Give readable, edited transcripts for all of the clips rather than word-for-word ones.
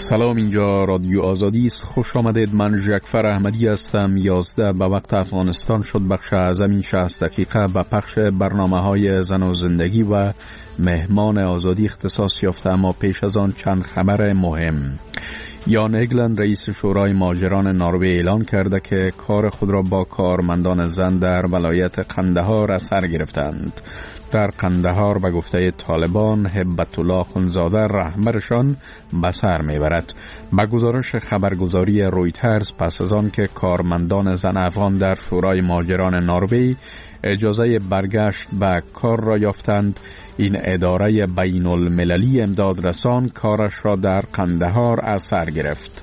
سلام، اینجا رادیو آزادی است. خوش آمدید. من جعفر احمدی هستم. 11 به وقت افغانستان شد. بخش اعظم این 60 دقیقه به پخش برنامه‌های زن و زندگی و مهمان آزادی اختصاص یافته، اما پیش از آن چند خبر مهم. یان اگلند رئیس شورای مهاجران نروژ اعلان کرده که کار خود را با کارمندان زن در ولایت قندهار از سر گرفتند. در قندهار به گفته طالبان هبت الله خونزاده رهبرشان به سر میبرد. به گزارش خبرگزاری رویترز، پس از آن که کارمندان زن افغان در شورای مهاجران نروژ اجازه برگشت به کار را یافتند، این اداره بین المللی امداد رسان کارش را در قندهار از سر گرفت.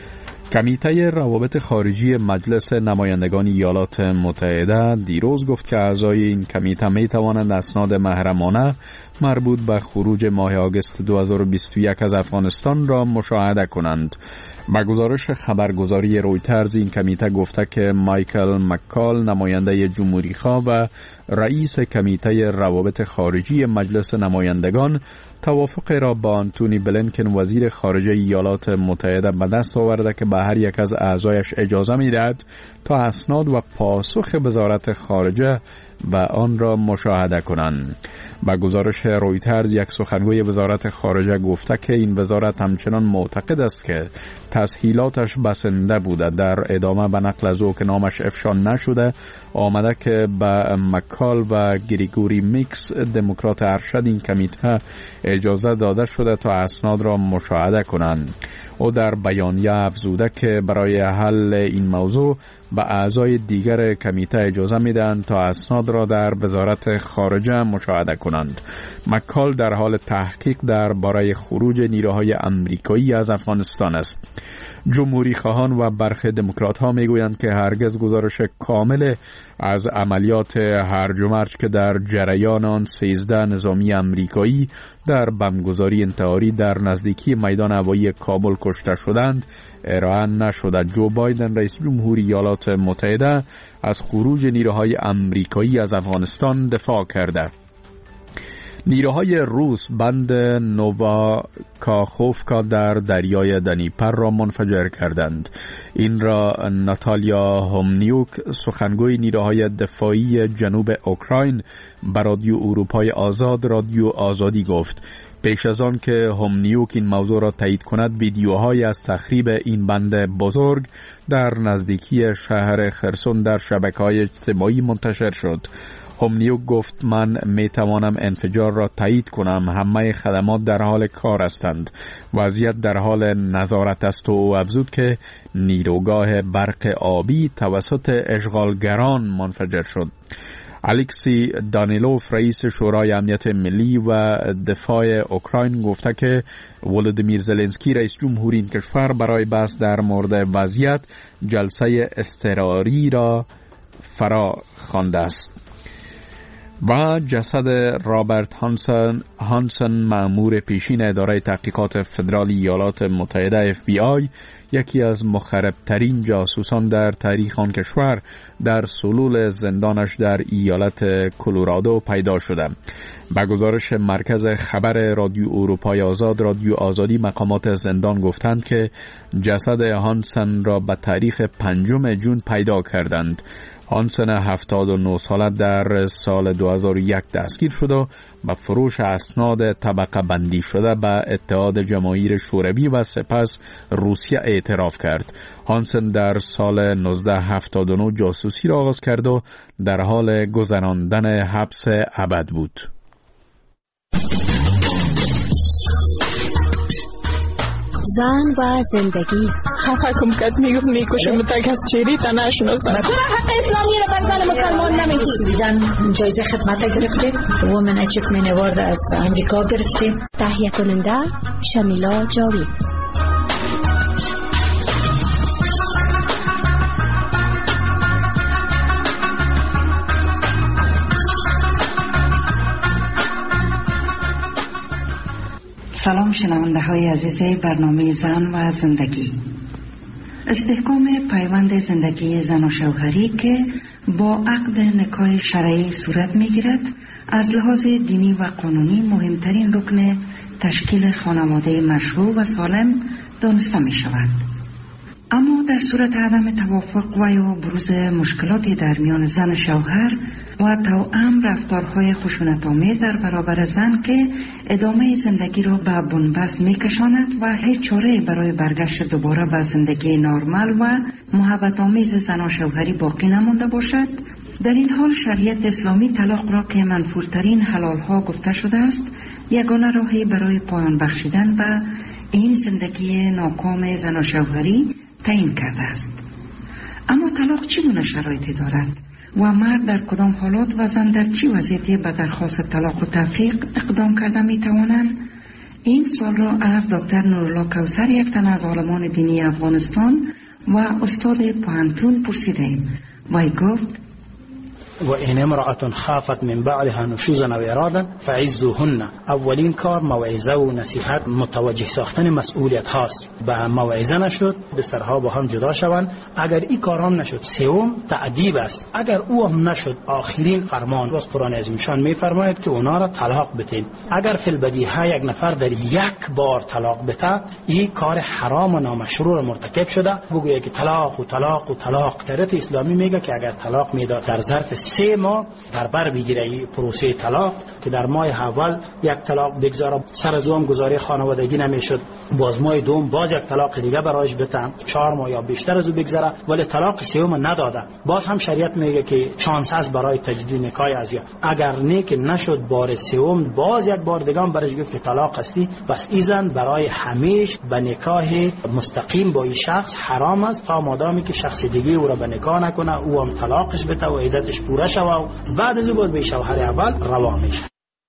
کمیته روابط خارجی مجلس نمایندگان ایالات متحده دیروز گفت که اعضای این کمیته می توانند اسناد محرمانه مربوط به خروج ماه آگوست 2021 از افغانستان را مشاهده کنند. با گزارش خبرگزاری رویترز، این کمیته گفته که مایکل مکال، نماینده جمهوری خواه و رئیس کمیته روابط خارجی مجلس نمایندگان، توافق را با آنتونی بلینکن وزیر خارجه ایالات متحده به دست آورده که به هر یک از اعضایش اجازه می‌دهد تا اسناد و پاسخ وزارت خارجه و آن را مشاهده کنند. با گزارش رویترز، یک سخنگوی وزارت خارجه گفته که این وزارت همچنان معتقد است که تسهیلاتش بسنده بوده. در ادامه به نقل از او که نامش افشا نشده آمده که به مکال و گریگوری میکس، دموکرات ارشد این کمیته، اجازه داده شده تا اسناد را مشاهده کنند. او در بیانیه افزوده که برای حل این موضوع به اعضای دیگر کمیته اجازه میدن تا اسناد را در وزارت خارجه مشاهده کنند. مکال در حال تحقیق درباره خروج نیروهای آمریکایی از افغانستان است. جمهوری خواهان و برخی دموکرات ها میگویند که هرگز گزارش کامل از عملیات هرج و مرج که در جریان آن 13 نظامی آمریکایی در بمبگذاری انتحاری در نزدیکی میدان هوایی کابل کشته شدند ارائه نشده. جو بایدن رئیس جمهوری ایالات متحده از خروج نیروهای آمریکایی از افغانستان دفاع کرده. نیروهای روس بند نوواکاخوفکا در دریای دنیپر را منفجر کردند. این را ناتالیا هومنیوک، سخنگوی نیروهای دفاعی جنوب اوکراین، به رادیو اروپای آزاد، رادیو آزادی گفت. پیش از آن که هومنیوک این موضوع را تایید کند، ویدیوهایی از تخریب این بند بزرگ در نزدیکی شهر خرسون در شبکه‌های اجتماعی منتشر شد. هومنیوک گفت: من می توانم انفجار را تایید کنم. همه خدمات در حال کار هستند. وضعیت در حال نظارت است. و او افزود که نیروگاه برق آبی توسط اشغالگران منفجر شد. الکسی دانیلوف، رئیس شورای امنیت ملی و دفاع اوکراین، گفته که ولودیمیر زلنسکی، رئیس جمهوری این کشور، برای بحث در مورد وضعیت جلسه اضطراری را فرا خوانده است. و جسد رابرت هانسن، مأمور پیشین اداره تحقیقات فدرال ایالات متحده FBI، یکی از مخربترین جاسوسان در تاریخ آن کشور، در سلول زندانش در ایالت کلرادو پیدا شده. با گزارش مرکز خبر رادیو اروپای آزاد، رادیو آزادی، مقامات زندان گفتند که جسد هانسن را به تاریخ 5 جون پیدا کردند. هانسن 79 ساله در سال 2001 دستگیر شد و به فروش اسناد طبقه بندی شده به اتحاد جماهیر شوروی و سپس روسیه اعتراف کرد. هانسن در سال 1979 جاسوسی را آغاز کرد و در حال گذراندن حبس ابد بود. زن و زندگی. حکم کرد میکشم تک از چیری تا نشناسم. تو حق اسلامی را بر زن مسلمان نمیدی. جایزه خدمت گرفتیم. وومن اچیومنت اوارد از امریکا گرفتیم. تهیه کننده شمیلا جاوید. سلام شنونده های عزیز برنامه زن و زندگی. استحکام پیوند زندگی زن و شوهری که با عقد نکاح شرعی صورت میگیرد، از لحاظ دینی و قانونی مهمترین رکن تشکیل خانواده مشروع و سالم دانسته می شود. اما در صورت عدم توافق و یا بروز مشکلاتی در میان زن و شوهر و توأم رفتارهای خشونت‌آمیز در برابر زن که ادامه زندگی را به بنبست می‌کشاند و هیچ چاره‌ای برای برگشت دوباره به زندگی نرمال و محبت‌آمیز زن و شوهری باقی نمانده باشد، در این حال شریعت اسلامی طلاق را که منفورترین حلال‌ها گفته شده است، یگانه راهی برای پایان بخشیدن به این زندگی ناکام زن و شوهری تعیین کرده است. اما طلاق چگونه شرایطی دارد و مرد در کدام حالات و زن در چه وضعیتی به درخواست طلاق و تفریق اقدام کرده می توانند؟ این سوال را از دکتر نورالله کوثر، یک تن از عالمان دینی افغانستان و استاد پوهنتون پرسیدیم. وی گفت: و این امرأة خافت من بعلها نشوزا و ارادا فعزوهن. اولین کار موعظه و نصیحت، متوجه ساختن مسئولیت هاست. به موعظه نشد بسترها با هم جدا شوند. اگر این کار هم نشد، سوم تعذیب است. اگر او هم نشد، آخرین فرمان از قرآن عظیم شان می فرماید که اونا را طلاق بدین. اگر فی البدیهه یک نفر در یک بار طلاق بده، این کار حرام و نامشروع را مرتکب شده. بگویه که طلاق و طلاق و طلاق. شریعت اسلامی میگه که اگر طلاق میداد در ظرف 3 ماه در بر بگیره این پروسه طلاق، که در ماه اول یک طلاق بگذاره، سر از اون گزاری خانوادگی نمیشد، باز ماه دوم باز یک طلاق دیگه برایش بتن، 4 ماه یا بیشتر از او بگذره، ولی طلاق سوم نداده. باز هم شریعت میگه که چانس هست برای تجدید نکاح از یا اگر نیک نشد بار سوم، باز یک بار دیگه هم برایش گفت که طلاق هستی. بس ایزن برای همیش به نکاح مستقیم با این شخص حرام است، تا مادامی که شخص دیگه او را به نکاح نکنه، او هم طلاقش بده و عدتش پوره شوه و بعد از او باید به شوهر اول روا میشه.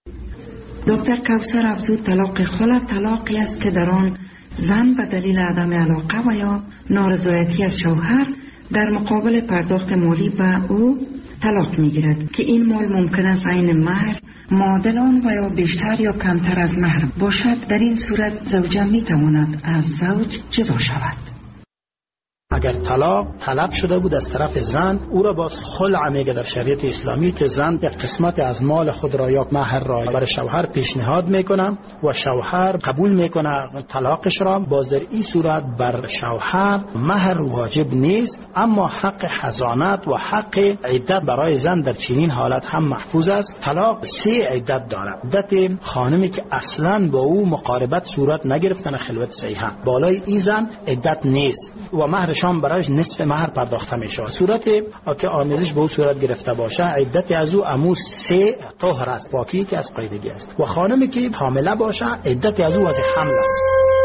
دکتر کوثر افزود طلاق خلع طلاقی است که در آن زن به دلیل عدم علاقه و یا نارضایتی از شوهر در مقابل پرداخت مالی به او طلاق میگیرد که این مال ممکن است عین مهر، معادل آن و یا بیشتر یا کمتر از مهر باشد. در این صورت زوجه میتواند از زوج جدا شود. اگر طلاق طلب شده بود از طرف زن، او را باز خلع میگه در شریعت اسلامی، که زن یک قسمت از مال خود را یا مهر را برای شوهر پیشنهاد میکنه و شوهر قبول میکنه طلاقش را. باز در این صورت بر شوهر مهر واجب نیست، اما حق حضانت و حق عدت برای زن در چنین حالت هم محفوظ است. طلاق 3 عدت داره. عدت خانمی که اصلا با او مقاربت صورت نگرفتن خلوت صحیحه، بالای این زن عدت نیست و مهر شام برایش نصف مهر پرداخته میشه. صورت که آمیزش به او صورت گرفته باشه، عدت از او امو 3 طهر است، پاکی که از قیدگی است. و خانمی که حامله باشه، عدت از او از حمل است.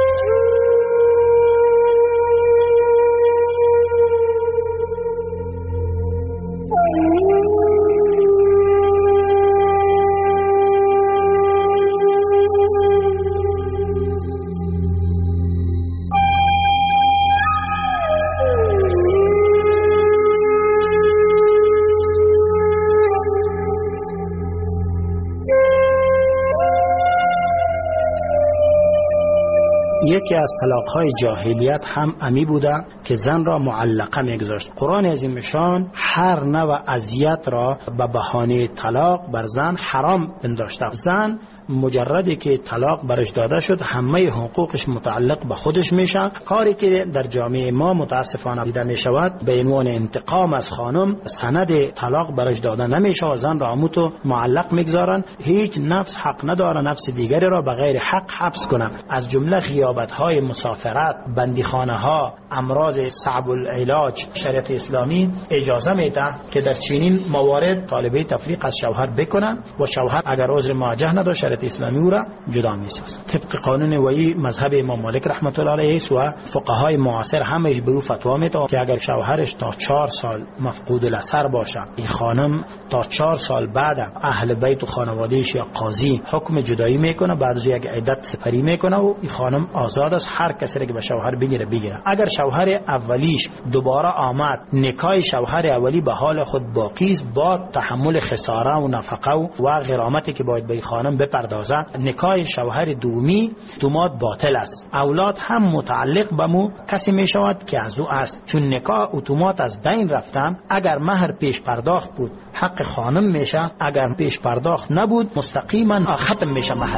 یکی از طلاق‌های جاهلیت هم امی بوده که زن را معلقه میگذاشت. قرآن عظیم شان هر نوع اذیت را به بهانه طلاق بر زن حرام پنداشته. زن مجردی که طلاق برش داده شد، همه حقوقش متعلق به خودش میشه. کاری که در جامعه ما متاسفانه دیده میشود، به عنوان انتقام از خانم سند طلاق برش داده نمیشه و زن را هموتو معلق میگذارن. هیچ نفس حق نداره نفس دیگری را به غیر حق حبس کنه. از جمله غیابت‌های مسافرت، بندیخانه‌ها، امراض صعب العلاج، شریعت اسلامی اجازه میده که در چنین موارد طالبه تفریق از شوهر بکنن و شوهر اگر عذر موجه نداشت اسلامی او را جدا می‌سازد. طبق قانون وی مذهب امام مالک رحمت الله علیه و فقهای معاصر همش به او فتوا میده که اگر شوهرش تا 4 سال مفقود الاثر باشه، این خانم تا 4 سال بعد اهل بیت و خانواده‌اش یا قاضی حکم جدایی میکنه، بعد از یک عدت سپری میکنه و این خانم آزاد است. هر کسی که به شوهر بگیره. اگر شوهر اولیش دوباره آمد، نکاح شوهر اولی به حال خود باقی است، با تحمل خساره و نفقه و غرامتی که باید به خانم بپردازد بپردازد، نکاح شوهر دومی اتومات باطل است. اولاد هم متعلق به مو کسی می شود که از او است. چون نکاح اتومات از بین رفتن، اگر مهر پیش پرداخت بود حق خانم میشه، اگر پیش پرداخت نبود مستقیما ختم میشه مهر.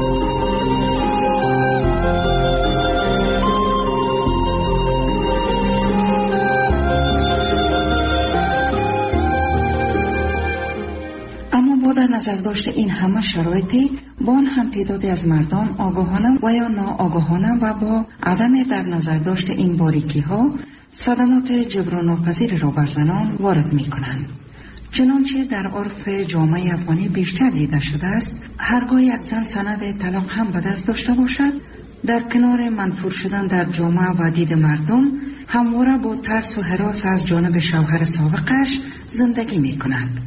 در نظر داشته این همه شرایطی، با آن هم تعدادی از مردان آگاهانه و یا ناآگاهانه و با عدم در نظر داشته این باریکی ها صدمات جبران ناپذیر را بر زنان وارد می کنند. چنانچه در عرف جامعه افغانی بیشتر دیده شده است، هرگاه یک زن سند طلاق هم به دست داشته باشد، در کنار منفور شدن در جامعه و دید مردم، همواره با ترس و هراس از جانب شوهر سابقش زندگی می کند.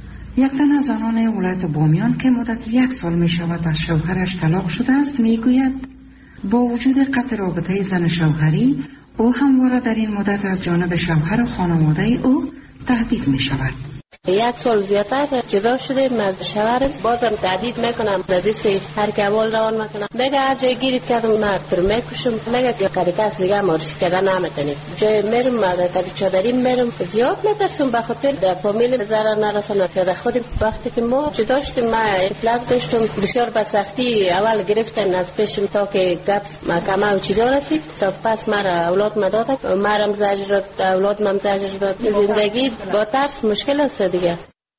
یک تن از زنان ولایت بامیان که مدت 1 سال می شود از شوهرش طلاق شده است می گوید با وجود قطع رابطه زن شوهری، او همواره در این مدت از جانب شوهر و خانواده او تهدید می شود. 1 سال زیادتر جدا شدیم از شوهر، بازم تهدید میکنم، ردیس هر که اول روان میکنم، میگه هر جای گیرید کردم من تر میکشم، میگه که قریقه دیگه معرفی کردن نمیتونید. جای میرم مدرکه چادری میرم، زیاد میترسم به خاطر در فامیل ضرر نرسونه. که خودم وقتی که ما جدا شدیم من اطلاق داشتم، بسیار به سختی اول گرفتن از پیشم تا که گپ محکمه و چیزا رسید، تا پس مرا اولاد مداد، مرم زجر داد، اولاد مم زجر داد. زندگی با ترس مشکل است دیگه.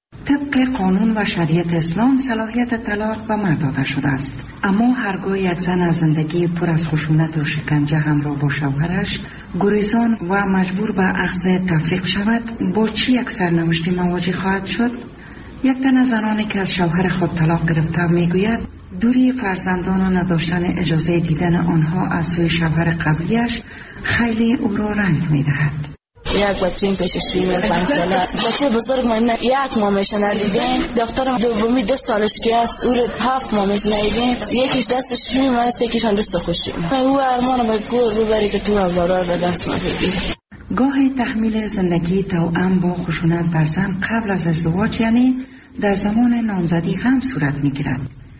طبق قانون و شریعت اسلام صلاحیت طلاق به مرد داده شده است، اما هرگاه یک زن از زندگی پر از خشونت و شکنجه همراه با شوهرش گریزان و مجبور به اخذ تفریق شود، با چی یک سرنوشتی مواجه خواهد شد؟ یک تن از زنانی که از شوهر خود طلاق گرفته میگوید دوری فرزندان و نداشتن اجازه دیدن آنها از سوی شوهر قبلیش خیلی او را رنج میدهد. یک بچه پیشش 5 ساله، بچه بزرگ من 1 ماهش ندیدیم، دخترم دومی 2 سالش که است، او رو 7 ماهش ندیدیم، یکیش دستش شویم است، یکیش هم دست خوشیم. او ارمان به گور ببری که تو اولاد را دست ما بگیری. گاهی تحمیل زندگی توأم با خشونت بر زن قبل از ازدواج، یعنی در زمان نامزدی هم صورت میگیرد.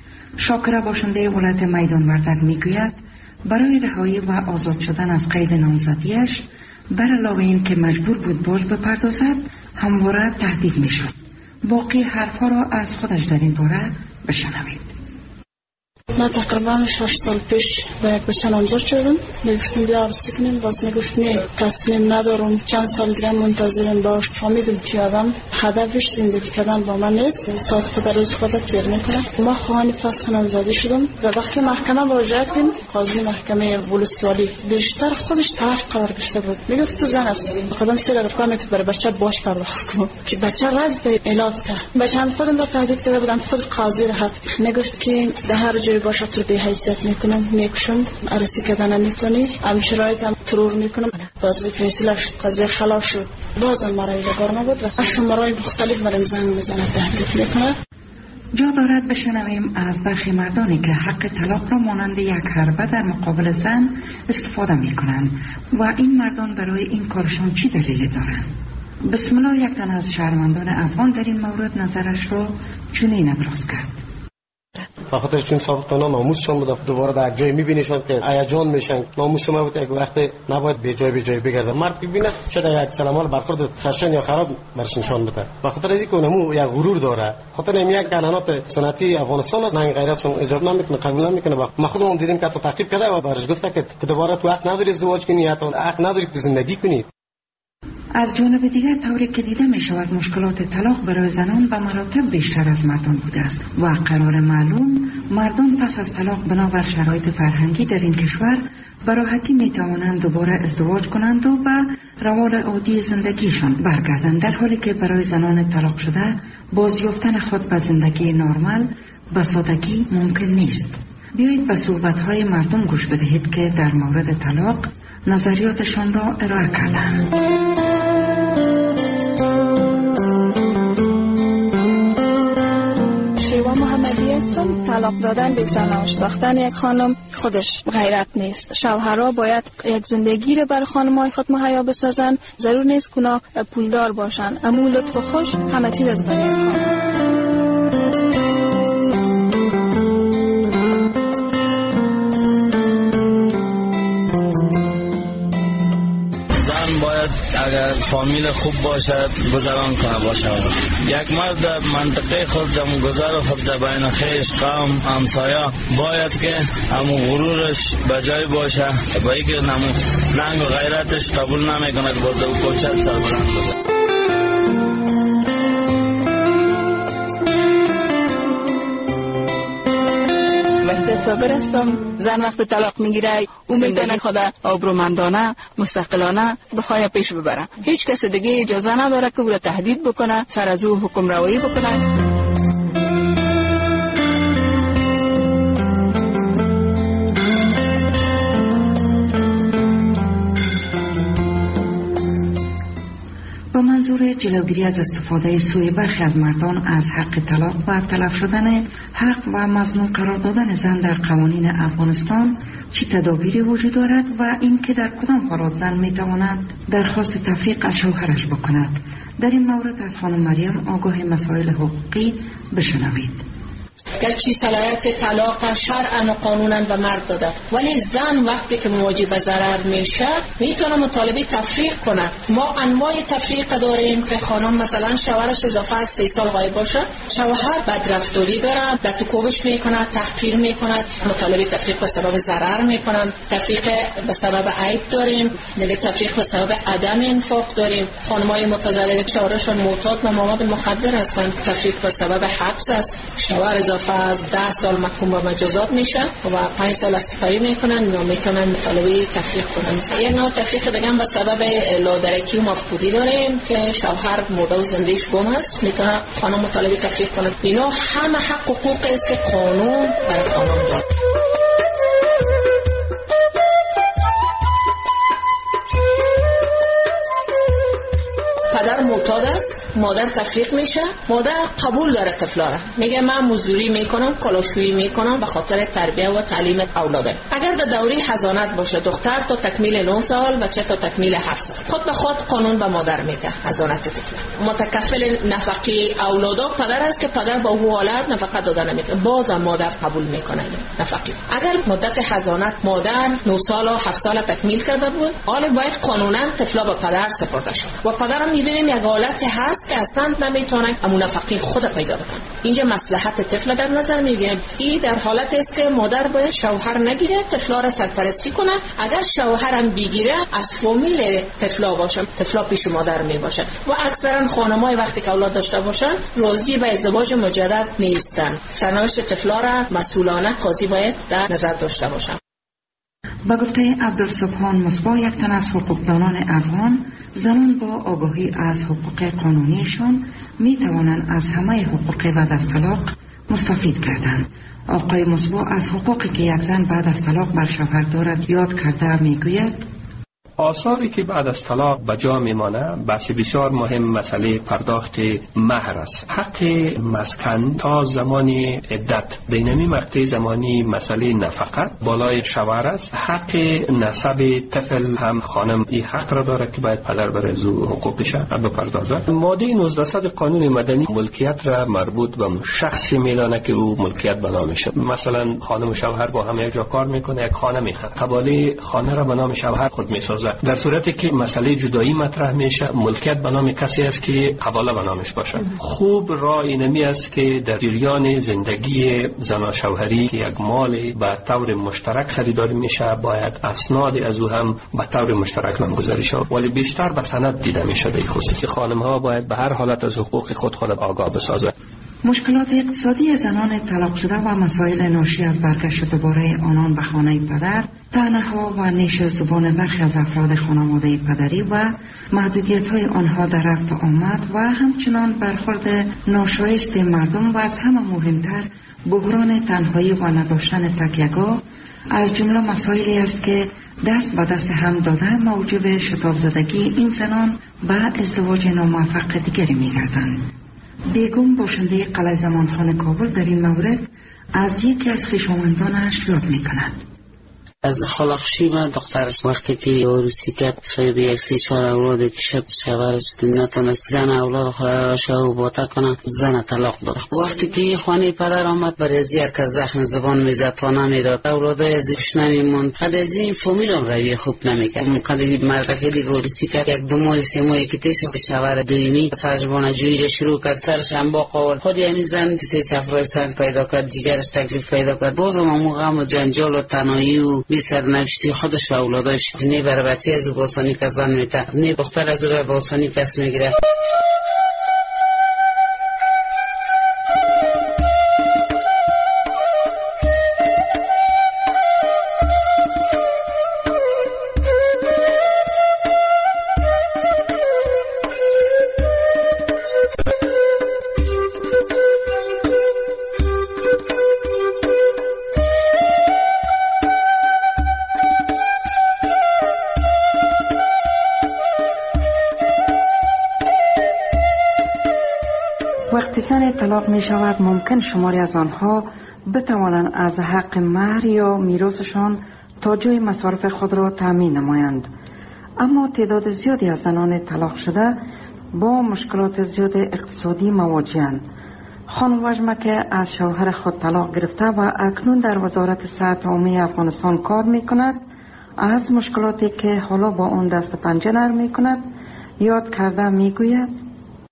شاکره باشنده ولایت میدان وردک میگوید برای رهایی و آزاد شدن از قید نامزدیش، بر علاوه این که مجبور بود باج بپردازد، همواره تهدید میشد. باقی حرفها را از خودش در این باره بشنوید. من تقریبا 6 سال پیش با یک بچه نامزد شدم، میگفتیم بیا عروسی کنیم، باز میگفت نه تصمیم ندارم، چند سال دیگه منتظرم باش. فهمیدم که آدم هدفش زندگی کردن با من نیست، ساعت خود روز خود تیر میکنه. ما خواهان فسخ نامزدی شدم و وقتی محکمه مراجعه کردیم، قاضی محکمه ولسوالی بیشتر خودش طرف قرار گرفته بود، میگفت تو زن هستی، خودم سر رفقا میگفت برای بچه باش پرداخت کن که بچه رد به علاج کرد. بچه هم خودم را تهدید کرده بودم، خود قاضی را میگفت که در هر جای باشه تو به حیثیت میکنم، میکشم، عروسی کردن نمیتونی، هم شرایط هم ترور میکنم. باز فیصله شد، قضیه خلاص شد، بازم مرا ایجاد نبود و شمارهای مختلف مرا زنگ میزنه، تهدید میکنه. جا دارد بشنویم از برخی مردانی که حق طلاق را مانند یک حربه در مقابل زن استفاده میکنند و این مردان برای این کارشان چی دلیلی دارند. بسم الله. یک تن از شهروندان افغان در این مورد نظرش را چنین ابراز کرد. بخاطر چون سابقه ناموسشون بود، دوباره در جای میبینیشون که هیجان میشن. ناموس ما بود یک وقت نباید به جای بگرده. مرد ببینه شاید یک سلامال برخورد خشن یا خراب برش نشان بده. بخاطر از اینکه اونمو یک غرور داره. خاطر این یک قانونات سنتی افغانستان است، نه غیرتشون اجازه نمیکنه، قبول نمیکنه. ما خودمون دیدیم که تو تعقیب کرده و برش گفته که دوباره تو حق نداری ازدواج کنی یا تو حق نداری که زندگی کنی. از جانب دیگر طوری که دیده می شود مشکلات طلاق برای زنان به مراتب بیشتر از مردان بوده است و قرار معلوم مردان پس از طلاق بنابر شرایط فرهنگی در این کشور به راحتی می توانند دوباره ازدواج کنند و به روال عادی زندگیشان برگردند، در حالی که برای زنان طلاق شده بازیافتن خود به زندگی نرمال به سادگی ممکن نیست. بیایید به صحبت‌های مردم گوش بدهید که در مورد طلاق نظریاتشان را ارائه کردند. طلاق دادن به زن ساختن یک خانم خودش غیرت نیست. شوهرها باید یک زندگی را بر خانم‌های خود مهیا بسازند. ضرور نیست که اونا پولدار باشن، اما لطف و خوش همه چیز از برای خانم. اگر فامیل خوب باشد گذران کنه باشه. یک مرد در منطقه خود گذر خود در بین خویش قوم همسایه باید که همون غرورش بجای باشه با اینکه ننگ و غیرتش قبول نمیکنه که با دو کوچت سربلند بوده. و برستم زن وقت طلاق میگیره او میتونه خود آبرومندانه مستقلانه بخواه پیش ببره. هیچ کس دیگه اجازه نداره که او را تهدید بکنه، سر از او حکم روایی بکنه. با منظور جلوگیری از استفاده سوی برخی از مردان از حق طلاق و تلف شدن حق و مظنون قرار دادن زن در قوانین افغانستان چه تدابیری وجود دارد و اینکه در کدام حالات زن میتواند درخواست تفریق از شوهرش بکند؟ در این مورد از خانم مریم آگاه مسائل حقوقی بشنوید. گرچه صلاحیت طلاق شرعاً و قانوناً و مرد داده، ولی زن وقتی که مواجه به ضرر میشه میتونه مطالبه تفریق کنه. ما انواع تفریق داریم که خانم مثلا شوهرش اضافه از 3 سال غایب باشه، شوهر بدرفتاری داره، به تو کوبش میکنه، تحقیر میکنه، مطالبه تفریق به سبب ضرر میکنن. تفریق به سبب عیب داریم، دیگه تفریق به سبب عدم انفاق داریم. خانمای متزوج شوهرشون معتاد به مواد مخدر هستن، تفریق به سبب حبس است. شوهر اضافه از 10 سال محکوم به مجازات میشه و 5 سال اسفری میکنن یا میتونن مطالبه تفریق کنن. یک نوع تفریق دیگه هم به سبب لادرکی و مفقودی داریم که شوهر مرده و زندگیش گم است، میتونه خانم مطالبه تفریق کنه. اینا همه حق و حقوقی است که قانون برای خانم داد. پدر معتاد است، مادر تفریق میشه، مادر قبول داره طفلا را، میگه من مزدوری میکنم، کلاشویی میکنم به خاطر تربیت و تعلیم اولاده. اگر در دوره حضانت باشه دختر تا تکمیل 9 سال، بچه تا تکمیل 7 سال، خود به خود قانون به مادر میده حضانت طفل. متکفل نفقه اولادا پدر است که پدر با او حالت نفقه داده نمیده، باز مادر قبول میکنه نفقه. اگر مدت حضانت مادر 9 سال و 7 سال تکمیل کرده بود، حالا باید قانونا طفلا به پدر سپرده شه و پدر میبینیم یک حالت هست که اصلا نمیتونه همون نفقه خود پیدا بکنه. اینجا مصلحت طفل در نظر میگیریم. این در حالت است که مادر باید شوهر نگیره، طفلا را سرپرستی کنه. اگر شوهرم بگیره از فامیل طفلا باشه، طفلا پیش مادر می باشه و اکثرا خانمای وقتی که اولاد داشته باشن راضی به ازدواج مجدد نیستن. سرنوشت طفلا را مسئولانه قاضی باید در نظر داشته باشه. با گفته عبدالسبحان مصباح، یک تن از حقوقدانان افغان، زنان با آگاهی از حقوق قانونیشان می توانند از همه حقوق بعد از طلاق مستفید کردند. آقای مصباح از حقوقی که یک زن بعد از طلاق بر شوهر دارد یاد کرده می گوید: آثاری که بعد از طلاق به جا میمانه بخش بسیار مهم مسئله پرداخت مهر است. حق مسکن تا زمانی عدت، بینمی مقطع زمانی مسئله نفقه بالای شوهر است. حق نسب طفل هم خانم این حق را داره که باید پدر بر از حقوقش بپردازد. ماده 19 قانون مدنی ملکیت را مربوط به شخصی میدانه که او ملکیت به نامش. مثلا خانم و شوهر با هم یک جا کار میکنه، یک خانه میخره، قباله خانه را به نام شوهر خود میسازه. در صورتی که مسئله جدایی مطرح میشه، ملکیت به نام کسی است که قباله به نامش باشه. خوب راه اینمی است که در جریان زندگی زن و شوهری که یک مال به طور مشترک خریداری میشه، باید اسناد از او هم به طور مشترک نامگذاری شود، ولی بیشتر به سند دیده میشه. در خصوص خانم ها باید به هر حالت از حقوق خود آگاه بسازند. مشکلات اقتصادی زنان طلاق شده و مسائل ناشی از برگشت دوباره آنان به خانه پدر، طعنه‌ها و نیش زبان برخی از افراد خانواده پدری و محدودیت‌های آنها در رفت و آمد و همچنان برخورد ناشایست مردم و از همه مهمتر بحران تنهایی و نداشتن تکیه‌گاه از جمله مسائلی است که دست به دست هم داده موجب شتاب زدگی این زنان به ازدواج ناموفق دیگری می‌گردند. بیگم باشنده قلعه زمانخانه کابل در این مورد از یکی از خویشاوندانش یاد می‌کند. از خلاقشی من دخترش وقتی که عروسی کرد شاید 1-3-4 اولاد که شد شوهرش نتونست زن اولاد خواهرش رو باتا کنه زن طلاق داد. وقتی که خانه پدر آمد برای زیر که زخم زبان میزد تا نمیداد اولادای از کش نمیموند. قد از این فامیلم روی خوب نمیکرد. قد مرد که دیگه عروسی کرد 1-2 ماه 3 ماه که تیش به شوهر دومی سرجبان جویی شروع کرد. سرش هم با قول خود همین زن که 3 صفرای سنگ پیدا کرد جیگرش تکلیف پیدا کرد. بازم همون غم و جنجال و تنهایی و بی سرنوشتی خودش و اولاداش نه بر بچه از باسانی کس زن میته نه دختر از رو باسانی کس میگیره. وقتی زن طلاق می شود ممکن شماری از آنها بتوانند از حق مهر یا میراثشان تا جای مصارف خود را تأمین نمایند. اما تعداد زیادی از زنان طلاق شده با مشکلات زیاد اقتصادی مواجهند. خانم وجمه که از شوهر خود طلاق گرفته و اکنون در وزارت صحت عامه افغانستان کار می کند از مشکلاتی که حالا با آن دست پنجه نرم می کند یاد کرده می گوید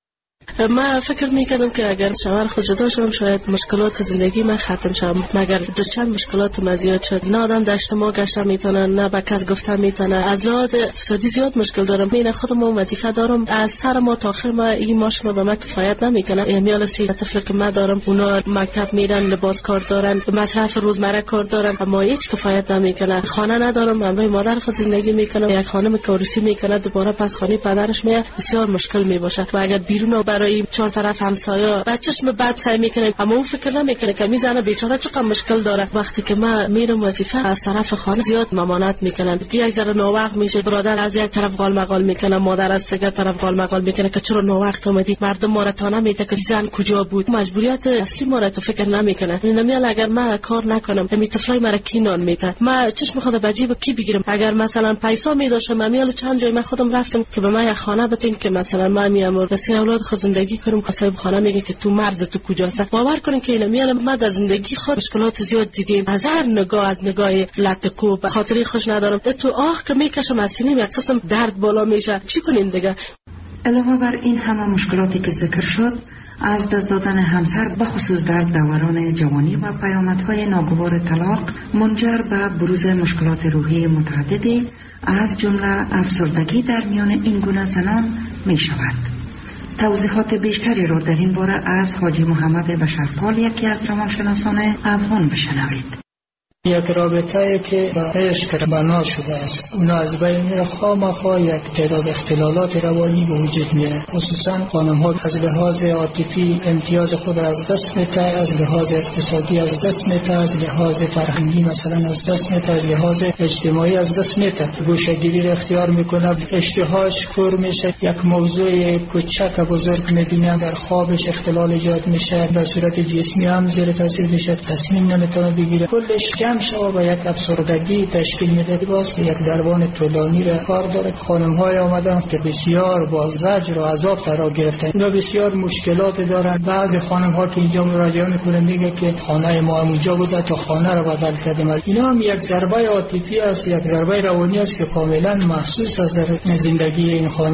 من فکر میکردم که اگر شوهر خود جدا شدم شاید مشکلات زندگی من ختم شد، مگر در چند مشکلات ما زیاد شد. نه آدم در اجتماع گشته میتونه، نه به کس گفته میتونه. از لحاظ اقتصادی زیاد مشکل دارم. من خودم وظیفه دارم، از سر ما تا آخر ما این ماشین به ما کفایت نمیکنه. امیال سی طفل که من دارم اونا مکتب میرن، لباس کار دارن، مصرف روزمره کار دارن، اما هیچ کفایت نمیکنه. خانه ندارم، من با مادر خود زندگی میکنم. یک خانم که عروسی میکنه دوباره پس خانه پدرش میاد، بسیار مشکل میباشه. و اگر بیرون برای 4 طرف همسایه بچه‌ش بعد سعی میکنه، اما اون فکر نمیکنه که میزنه بیچاره چقدر مشکل داره. وقتی که من میرم وظیفه از طرف خانه زیاد ممانعت میکنن. یک ذره ناوقت میشه، برادر از یک طرف قال مقال میکنه، مادر از دیگه طرف قال مقال میکنه که چرا ناوقت اومدی. مردم ما را تا نمیته که زن کجا بود. مجبوریت اصلی ما را تو فکر نمیکنه. نمیال اگر من کار نکنم همین طفلای مرا کی نان میته، من چشم خود به جیب کی بگیرم. اگر مثلا پیسا میداشم میال چند جای من خودم رفتم که به من یک خانه بتین که مثلا من میام واسه اولاد خود زندگی کنم. صاحب خانه میگه که تو مرد تو کجاست. باور کنین که اینا ما در زندگی خود مشکلات زیاد دیدیم. از هر نگاه، از نگاه لطکو به خاطری خوش ندارم. تو آخ که میکشم از سینم یک قسم درد بالا میشه. چی کنیم دیگه؟ علاوه بر این همه مشکلاتی که ذکر شد، از دست دادن همسر به خصوص در دوران جوانی و پیامدهای ناگوار طلاق منجر به بروز مشکلات روحی متعددی از جمله افسردگی در میان این گونه زنان می شود. توضیحات بیشتری را در این باره از حاجی محمد بشرپال، یکی از روانشناسان افغان، بشنوید. یک رابطه‌ای که با عشق بنا شده است، اون از بین میره. خامخا یک تعداد اختلالات روانی به وجود میاد. خصوصا خانم‌ها از لحاظ عاطفی امتیاز خود از دست میده، از لحاظ اقتصادی از دست میده، از لحاظ فرهنگی مثلا از دست میده، از لحاظ اجتماعی از دست میده. گوشه‌گیری را اختیار میکنه، اشتهاش کور میشه، یک موضوع کوچک بزرگ میبینه، در خوابش اختلال ایجاد میشه، به صورت جسمی هم زیر تاثیر میشه، تصمیم نمیتونه بگیره. کلش شما با یک افسردگی تشکیل میده. باز یک درمان طولانی را کار داره. خانم‌های آمدن که بسیار با زجر و عذاب فرا گرفتن، اونا بسیار مشکلات دارن. بعضی خانم‌ها که اینجا مراجعه میکنن میگه که خانه ما اونجا بوده تا خانه رو بدل کردیم. اینا هم یک ضربه عاطفی است، یک ضربه روانی است که کاملا محسوس است در زندگی این خانم.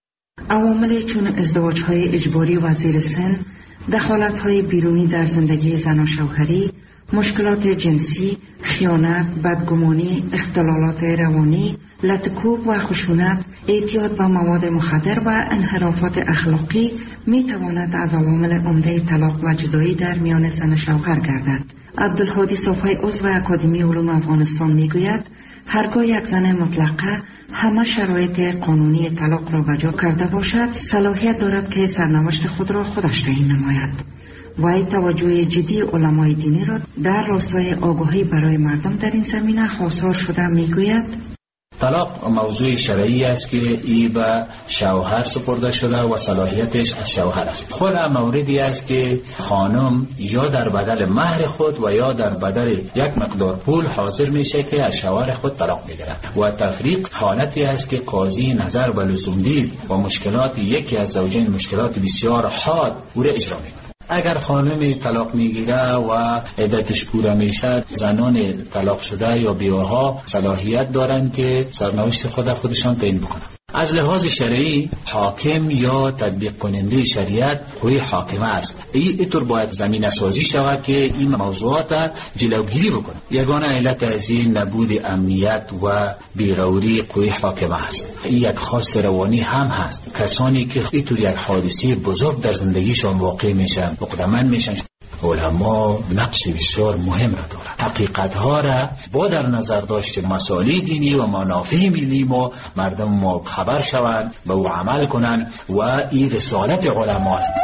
عواملی چون ازدواج‌های اجباری و زیر سن، دخالت‌های بیرونی در زندگی زن و شوهری، مشکلات جنسی، خیانت، بدگمانی، اختلالات روانی، لطکوب و خشونت، اعتیاد به مواد مخدر و انحرافات اخلاقی می تواند از عوامل عمده طلاق و جدایی در میان زن شوهر گردد. عبدالهادی صافی عضو اکادمی علوم افغانستان می گوید هرگاه یک زن مطلقه همه شرایط قانونی طلاق را بجا کرده باشد، صلاحیت دارد که سرنوشت خود را خودش تعیین نماید. وی توجه جدی علمای دینی را در راستای آگاهی برای مردم در این زمینه خواستار شده. میگوید طلاق موضوع شرعی است که ای به شوهر سپرده شده و صلاحیتش از شوهر است. خود موردی است که خانم یا در بدل مهر خود و یا در بدل یک مقدار پول حاضر میشه که از شوهر خود طلاق بگیرد و تفریق حالتی است که قاضی نظر به لزوم دید و مشکلات یکی از زوجین مشکلات بسیار حاد او را اجرا میکنه. اگر خانم طلاق میگیره و عدتش پوره میشه، زنان طلاق شده یا بیواها صلاحیت دارن که سرنوشت خودشان تعیین بکنن. از لحاظ شرعی حاکم یا تطبیق کننده شریعت کوی حاکمه است. اینطور باید زمینه سازی شود که این موضوعات جلوگیری بکنه. یگانه علت از این نبود امنیت و بیروری کوی حاکمه است. این یک خواست روانی هم هست. کسانی که اینطور یک حادثه بزرگ در زندگیشان واقع میشن عقده‌مند میشن. علما نقش بسیار مهم را دارند. حقیقت‌ها را با در نظر داشت مسائل دینی و منافع ملی مردم ما خبر شوند و او عمل کنند و این رسالت علما است.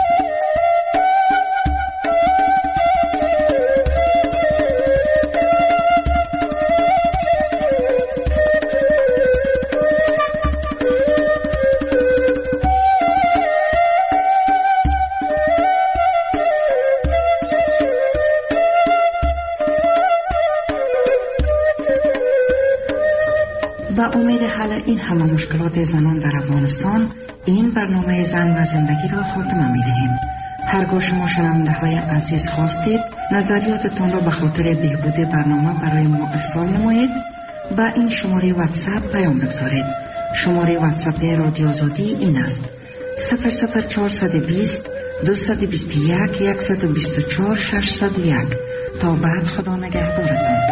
با امید حل این همه مشکلات زنان در افغانستان، این برنامه زن و زندگی را خاتمه می دهیم. هرگاه شما شنونده های عزیز خواستید نظریاتتان را به خاطر بهبود برنامه برای ما ارسال نمایید، با این شماره واتساپ پیام بگذارید. شماره واتساپ رادیو آزادی این است: 00420 221 124 601. تا بعد، خدا نگهدارتان.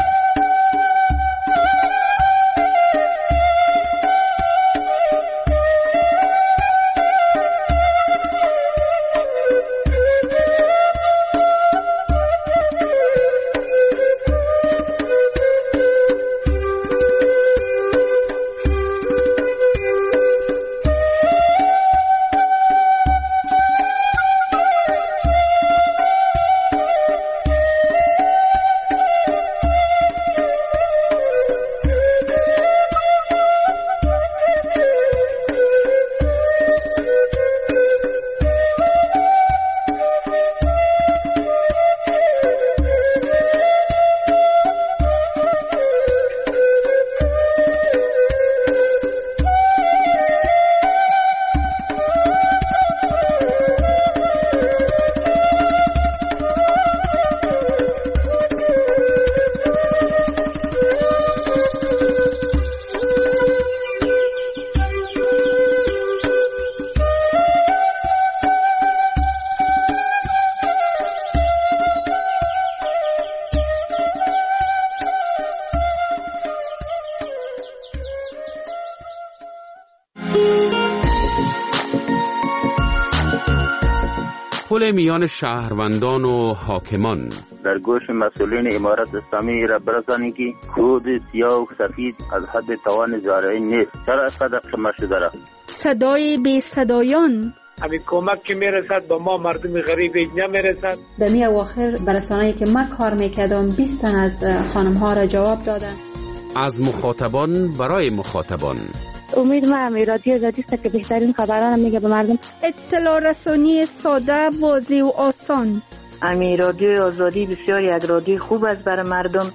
پل میان شهروندان و حاکمان. در گوش مسئولین امارت اسلامی را برسانی که کود سیاه و سفید از حد توان زارعی نیست. چرا اینقدر کم شده را؟ صدای بی صدایان. همین کمک که میرسد با ما مردم غریب نمیرسد. در می اواخر برسانه‌ای که من کار میکردم 20 تن از خانم ها را جواب دادن. از مخاطبان برای مخاطبان. امید من رادیو آزادی است که بهترین خبران میگه به مردم. اطلاع رسانی ساده، واضح و آسان. امی رادیو آزادی بسیار یک رادیو خوب است برای مردم،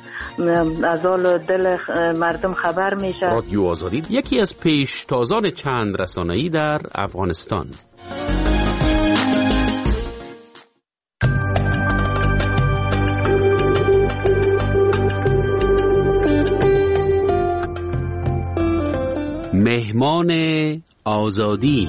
از حال دل مردم خبر میشه. رادیو آزادی یکی از پیشتازان چند رسانه‌ای در افغانستان. مهمان آزادی.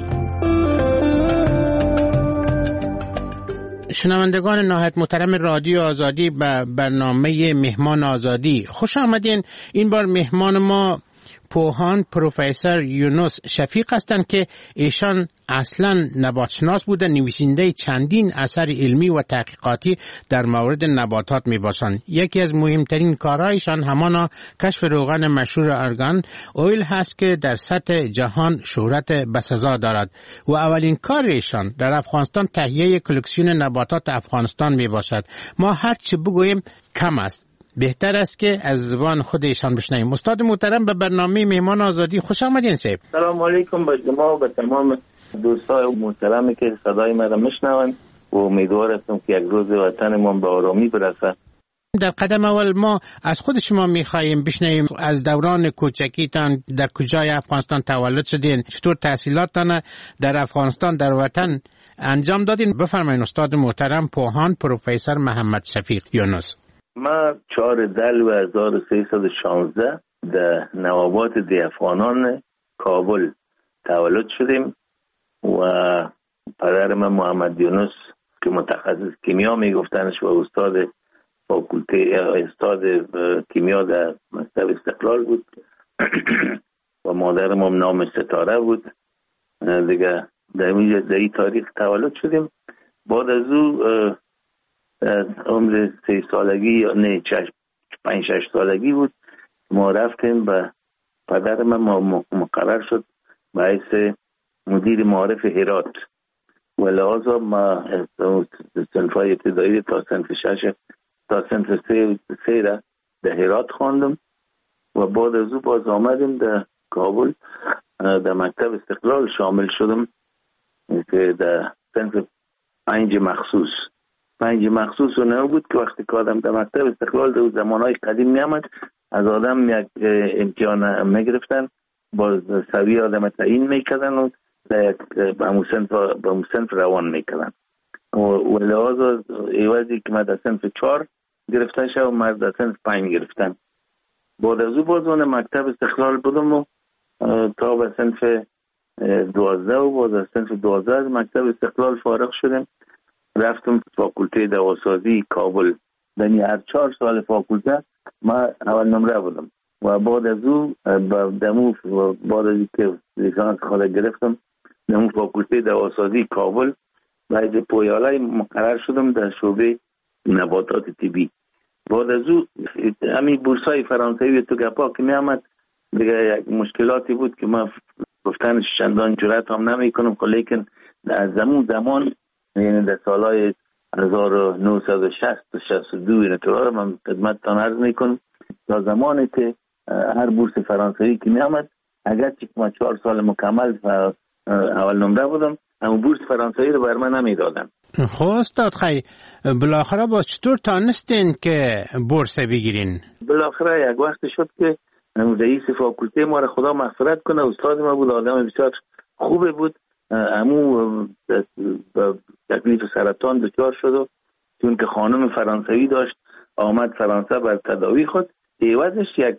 شنوندگان نهایت محترم رادیو آزادی به برنامه مهمان آزادی خوش آمدین. این بار مهمان ما پوهان پروفسور یونس شفیق هستند که ایشان اصلا نباتشناس بوده، نویسنده چندین اثر علمی و تحقیقاتی در مورد نباتات می باشند. یکی از مهمترین کارهایشان همان کشف روغن مشهور ارگان اویل هست که در سطح جهان شهرت بسزا دارد و اولین کارشان در افغانستان تهیه کلکسیون نباتات افغانستان می باشد. ما هر چی بگوییم کم است. بهتر است که از زبان خود ایشان بشنویم. استاد محترم، به برنامه مهمان آزادی خوش آمدین. سلام علیکم به شما و به تمام دوستای محترمی که صدای من را میشنوند و امیدوار هستم که یک روز وطنمون به آرامی برسه. در قدم اول ما از خود شما میخواییم بشنویم از دوران کوچکیتان در کجای افغانستان تولد شدین، چطور تحصیلاتتان در افغانستان در وطن انجام دادین. بفرمایید استاد محترم پوهان پروفسور محمد شفیق یونس. ما 4 دلو 1316 در نوابات دی افغانان کابل تولد شدیم و پدر من محمد یونس که متخصص کیمیا میگفتنش و استاد کیمیا در مکتب استقلال بود و مادرم هم نام ستاره بود. دیگه در این تاریخ تولد شدیم. بعد از او عمر 3 سالگی نه 5-6 سالگی بود ما رفتیم به پدر من مقرر شد به حیث مدیر معارف هرات و لحاظا ما صنفای ابتدایی تا صنف 6 تا صنف 3 را در هرات خواندم و بعد از او باز آمدیم در کابل در مکتب استقلال شامل شدم که در صنف 5 مخصوص و نه بود که وقتی که آدم در مکتب استقلال در زمانهای قدیم میامد از آدم یک امتحان میگرفتن با سوی آدم تعیین میکردن و به همون صنف روان میکردن و لحاظا ایوازی که من در صنف 4 گرفتن شد و مرد در صنف 5 گرفتن. بعد از او بازون مکتب استقلال بودم و تا به صنف 12 و بعد از صنف 12 از مکتب استقلال فارغ شدم. رفتم فاکولته دواسازی کابل. یعنی هر 4 سال فاکولته ما اول نمره بودم و بعد از او بعد از که لیسانس خود گرفتم دمو فاکولته دواسازی کابل بعد پویالای مقرر شدم در شعبه نباتات طبی. بعد از او همین بورسای فرانسوی تو گپا که می آمد دیگه یک مشکلاتی بود که ما گفتنش چندان جرأت هم نمی کنم، لیکن در زمان یعنی در سالهای 1960 و 62 این طور من خدمتتان عرض میکنم تا زمانی که هر بورس فرانسوی که می آمد اگرچه ما 4 سال مکمل اول نمره بودم اما بورس فرانسوی رو بر من نمی دادن. خب استاد خی بالاخره با چطور تانستین که بورس بگیرین؟ بالاخره یک وقت شد که رئیس فاکولته ما را خدا مغفرت کنه استاد ما بود، آدم بسیار خوبه بود، امو تکلیف سرطان دچار شد و چون که خانم فرانسوی داشت آمد فرانسه بر تداوی خود، ایوازش یک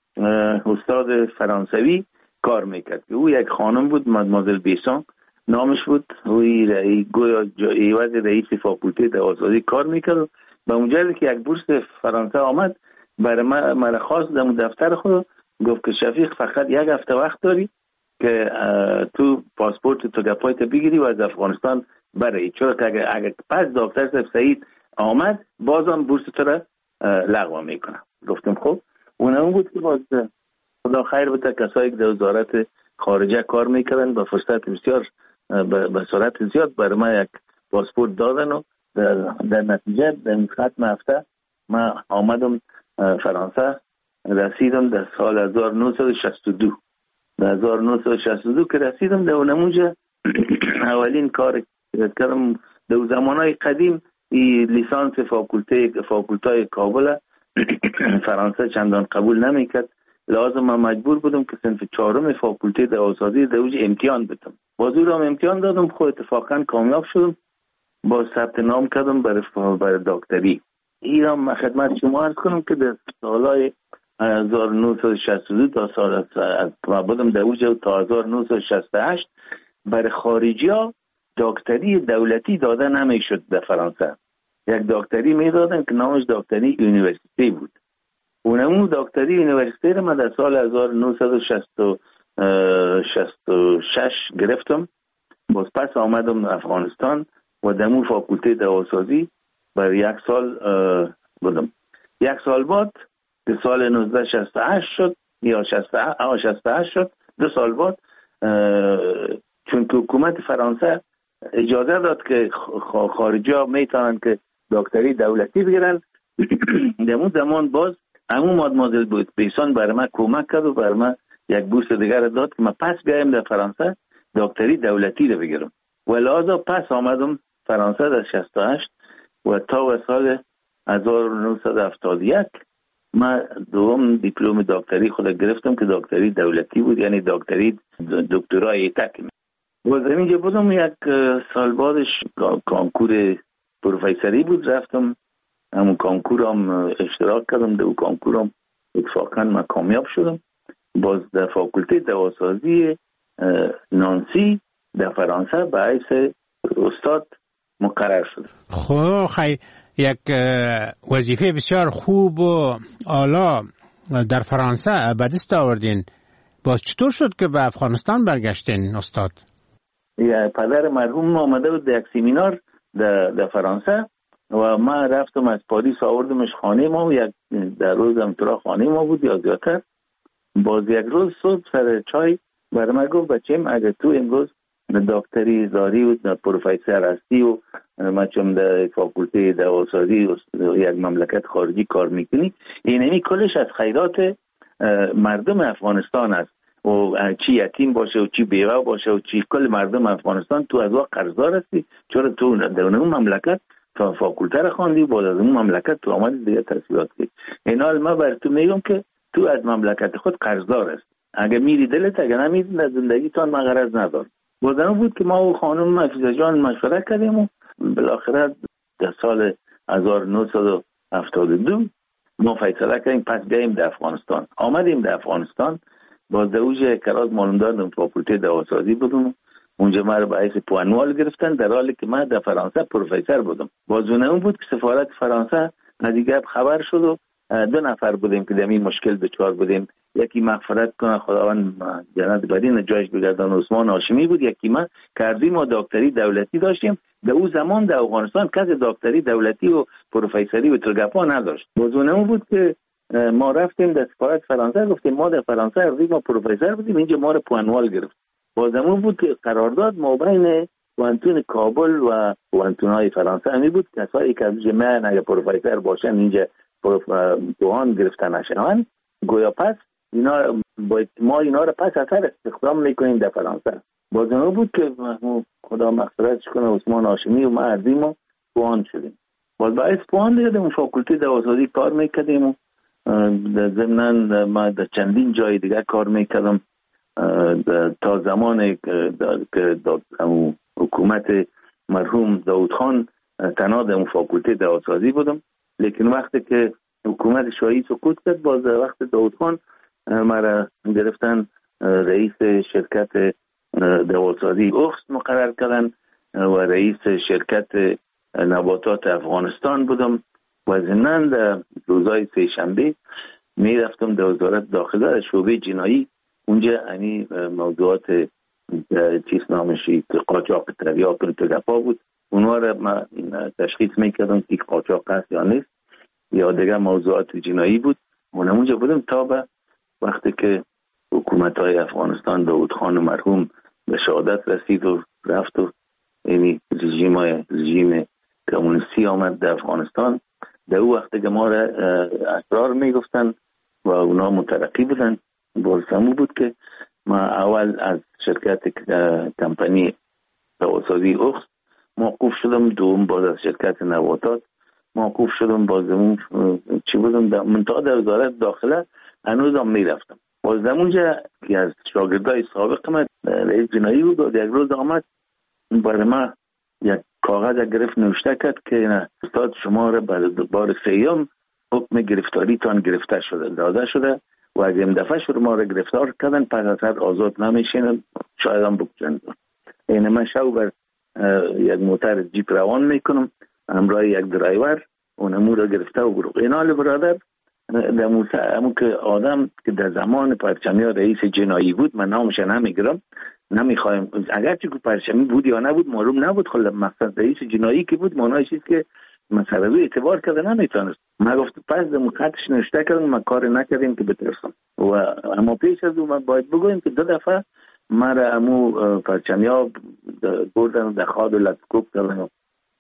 استاد فرانسوی کار میکرد که او یک خانم بود مادمازل بیسان نامش بود، اوی گویا ایواز رئیس فاکولته دواسازی کار میکرد و به اونجایی که یک بورس فرانسه آمد برای من خواست در دفتر خود گفت که شفیق فقط 1 هفته وقت داری که تو پاسپورت تو گپایت بگیری و از افغانستان برای چون که اگر پس دکتر صاحب سعید آمد بازم بورس تو را لغو میکنم. گفتم خب اون بود که باز خدا خیر بده کسایی که در وزارت خارجه کار میکردن با فرصت بسیار به سرعت زیاد برای من یک پاسپورت دادن و در نتیجه در ختم هفته من آمدم فرانسه، رسیدم در سال 1962 در 1962 که رسیدم در اونموجه اولین کار کردم در زمانهای قدیم لیسانس فاکولته کابل فرانسه چندان قبول نمیکرد، لازم من مجبور بودم که صنف 4 فاکولته دواسازی در اوج امتحان بدم. بازور هم امتحان دادم، خود اتفاقا کامیاب شدم، با ثبت نام کردم برای دکتری. ایران من خدمت شما عرض کنم که در سالهای 1962 تا سال بودم در اوج تا 1968 برای خارجی ها دکتری دولتی داده نمیشد در فرانسه. یک دکتری میدادن که نامش دکتری یونیورسیتی بود. اونمون دکتری یونیورسیتی رو من در سال 1966 گرفتم. باز پس آمدم افغانستان و دمو فاکولته دواسازی برای 1 سال بودم. 1 سال بعد که سال 1968 شد یا 68 شد 2 سال بعد چون که حکومت فرانسه اجازه داد که خارجی ها میتونن که دکتری دولتی بگیرن، در اون زمان باز همون مادمازل بود بیسان برای من کمک کرد و برای من یک بورس دیگر داد که من پس بیایم در فرانسه دکتری دولتی رو بگیرم و لحاظا پس آمدم فرانسه در 68 و تا سال 1971 من دوم دیپلم دکتری خود گرفتم که دکتری دولتی بود، یعنی دکتری دکترای تک. باز اینجا بودم یک سال بعدش کانکور پروفیسوری بود، رفتم همون کانکورم اشتراک کردم، در کانکورم اتفاقا من کامیاب شدم. باز در فاکولته دواسازی نانسی در فرانسه به حیث استاد مقرر شد. خب خیلی یک وظیفه بسیار خوب و اعلی در فرانسه به دست آوردین. باز چطور شد که به افغانستان برگشتین استاد؟ پدر مرحوم آمده بود در یک سمینار در فرانسه و ما رفتم از پاریس آوردمش خانه ما و یک در روز هم تو خانه ما بود یا زیادتر. باز یک روز صبح سر چای برای من گفت بچه‌م اگه تو امروز دکتری داری و پروفسور هستی و ما چون در فاکولته دواسازی یک مملکت خارجی کار میکنی، اینمی کلش از خیرات مردم افغانستان است و چی یتیم باشه و چی بیوه باشه و چی کل مردم افغانستان تو از واقع قرضدار هستی، چرا تو در اون مملکت تا فاکولته را خواندی بعد از اون مملکت تو آمدی دیگه تحصیلات کنی. این حال ما بر تو میگم که تو از مملکت خود قرضدار است، اگه میری دلت اگه نمیری در زندگی تان ما غرض ندار. بازم بود که ما و خانم مفیزه جان مشورت کردیم و بالاخره در سال 1972 ما فیصله کردیم پس بیاییم در افغانستان. آمدیم در افغانستان، باز در اوج کلاس معلوم دادم فاکولته دواسازی بودم، اونجا ما رو به حیث پوانوال گرفتن در حالی که من در فرانسه پروفسور بودم. باز اون بود که سفارت فرانسه از دیگه خبر شد و 2 نفر بودیم که در این مشکل دچار بودیم. یکی مغفرت کنه خداوند جنت بدین جایش بگردان عثمان هاشمی بود، یکی ما کردیم و دکتری دولتی داشتیم. در اون زمان در افغانستان کسی دکتری دولتی و پروفسوری و ترگپا نداشت. باز اون بود که ما رفتیم در سفارت فرانسه گفتیم ما در فرانسه هستیم، ما پروفسور بودیم، اینجا ما رو پوانوال گرفت. باز اون بود که قرارداد مابین پوانتون کابل و پوانتون‌های فرانسه همی بود، کسایی که از جمعه اگه پروفسور باشن اینجا پوان گرفتن نشون گویا پس اینا ما اینا رو پس اثر استخدام میکنیم در فرانسه. باز اون بود که خدا مغفرتش کنه عثمان هاشمی و ما اردیم و پوان شدیم. باز باعث پوان دیگه در فاکولته دواسازی کار میکردیم و ضمناً ما در چندین جای دیگه کار میکردم تا زمانی که حکومت مرحوم داود خان تنها در فاکولته دواسازی بودم. لیکن وقتی که حکومت شاهی سقوط کرد باز وقت داود خان مرا گرفتن رئیس شرکت دواسازی اخست مقرر کردن و رئیس شرکت نباتات افغانستان بودم و ضمناً در روزهای سه‌شنبه می رفتم در وزارت داخله شعبه جنایی، اونجا یعنی موضوعات چیز نامشی قاچاق تریاک و تگپا بود، اونها را من تشخیص میکردم که قاچاق هست یا نیست یا دیگه موضوعات جنایی بود. اونجا بودم تا به وقتی که حکومت های افغانستان داود خان مرحوم به شهادت رسید و رفت و یعنی رژیم کمونیستی آمد در افغانستان. در او وقتی که ما را اسرار میگفتن و اونا مترقی بودن، بازمو بود که ما اول از شرکت کمپانی دواسازی اخست موقوف شدم، دوم باز از شرکت نباتات موقوف شدم، بازمون چی بودم در منطقه در وزارت داخله هنوزم میرفتم. بازمونجا که از شاگردای سابق من رئیس جنایی بود و یک روز آمد برای ما یک کاغذ گرفت نوشته کرد که نه استاد شما را بار سیوم حکم گرفتاری تان گرفته شده داده شده و اگه این دفعه شما را گرفتار کردن پس از حد آزاد نمیشین، شاید هم بکشن. این من شو بر یک موتر جیپ روان میکنم همراه یک درایور اونمو را گرفته و گروه این حال برادر در موسیقی همون که آدم که در زمان پرچمی رئیس جنایی بود، من نامش نمیگرم نمیخوایم اگرچه که پرچمی بود یا نبود معلوم نبود، خب مقصد رئیس جنایی که بود معنای چیز که مثلا رو اعتبار کرده نمیتونست. من گفت پس در خطش نوشته کردم ما کار نکردیم که بترسم و اما پیش از اون من باید بگویم که 2 دفعه مرا امو پرچمی ها بردن در خواد و لطکوب کردن و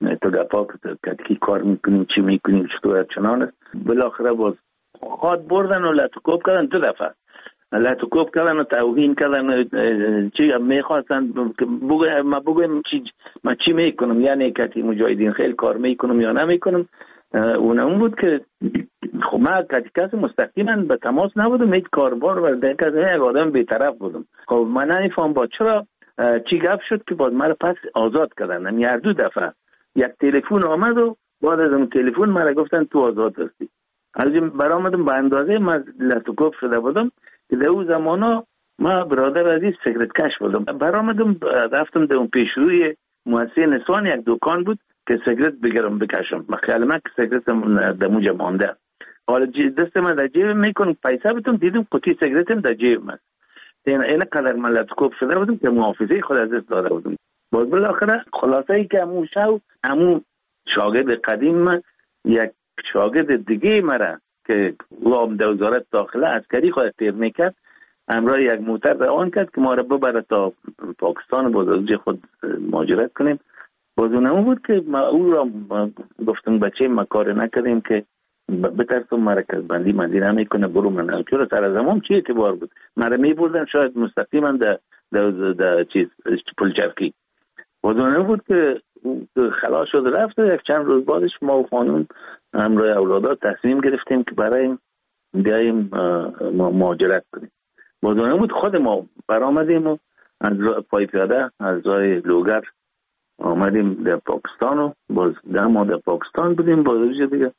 تو گپا که کار میکنیم چی میکنیم چطور چنان است. بالاخره باز خواهد بردن و لطوکوب کردن 2 دفعه لطوکوب کردن و توهین کردن چی میخواستن ما بگویم من چی میکنم، یعنی کتی مجاهدین خیلی کار میکنم یا نمیکنم. اون بود که خب من کسی مستقیما به تماس نبودم، هیچ کاربار و یک آدم بی‌طرف بودم. خب من نمیفهم با چرا چی گپ شد که باز مرا پس آزاد کردن. هر 2 دفعه یک تلفن آمد و بعد از اون تلفن مرا گفتن تو آزاد هستی. از برآمدم به اندازه من لطوکوب شده بودم که در اون زمانا ما برادر عزیز سیگرت کش بودم. برآمدم رفتم در اون پیشروی مؤسسه نسوان یک دکان بود که سیگرت بگیرم بکشم. خیال من که سیگرتم در موجه مانده. حالا دست من در جیب میکنم پیسه بتونم دیدم قطعی سیگرتم در جیب من. این قدر من لطوکوب شده بودم که محافظه خود از دست داده بودم. باز بالاخره خلاصه ای که همون شاگرد قدیم من یک شاگرد دیگه مرا که او در وزارت داخله عسکری خود تیر میکرد همراه یک موتر روان کرد که ما را ببره تا پاکستان باز از خود مهاجرت کنیم. باز اونمون بود که او را گفتم بچه ما کار نکردیم که بترسم مرکز بندی مدینه میکنه برو من چرا سر زمان چی اعتبار بود مرا میبردن شاید مستقیما در چیز پلچرکی. باز اونمون بود که خلاص شد رفت. یک چند روز بعدش ما و خانم همراه اولادا تصمیم گرفتیم که برای بیاییم مهاجرت کنیم. باز اونمون بود خود ما برآمدیم و از پای پیاده از راه لوگر آمدیم در پاکستان و باز ما در پاکستان بودیم. باز دیگه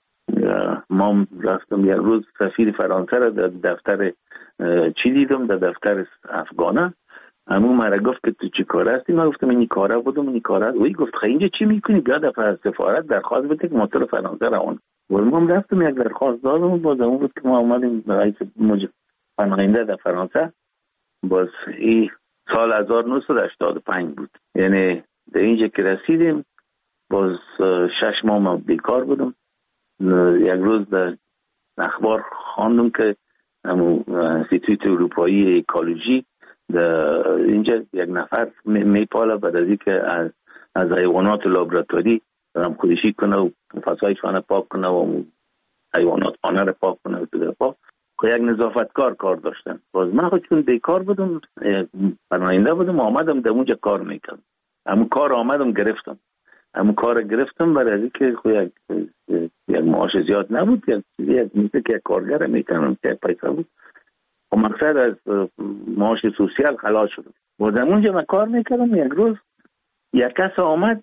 ما رفتم یک روز سفیر فرانسه را در دفتر چی دیدم در دفتر افغانه. همون مرا گفت که تو چی کار هستی؟ من گفتم این کاره بودم این کاره. اوی گفت خیلی اینجا چی میکنی؟ بیا دفتر سفارت درخواست بده که موتور فرانسه روان. باز ما رفتم یک درخواست دادم و باز اون بود که ما آمدیم رئیس پناهنده در فرانسه. باز این سال 1985 بود. یعنی در اینجا که رسیدیم باز 6 ماه من بیکار بودم. یک روز در اخبار خواندم که انستیتوت اروپایی اکولوژی اینجا یک نفر میپاله بعد از اینکه از حیوانات لابراتوری خودشی کنه و فضایشان پاک کنه و حیوانات خانه را پاک کنه و تو یک نظافتکار کار داشتن. باز من خود چون بیکار بودم پناهنده بودم آمدم در اونجا کار میکردم. همون کار آمدم گرفتم. همون کار گرفتم برای از اینکه یک معاش زیاد نبود مثل که یک کارگر میتونم که پیسه بود و مقصد از معاش سوسیال خلاص شدم. باز اونجا من کار میکردم. یک روز یک کس آمد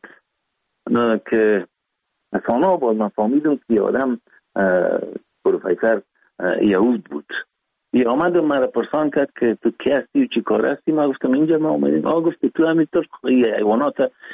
که اصلا باز من فهمیدم که یه آدم پروفیسر یهود بود. یه آمد و من را پرسان کرد که تو کی هستی و چی کار هستی؟ من گفتم اینجا ما آمدیم. گفت تو همینطور حیوانات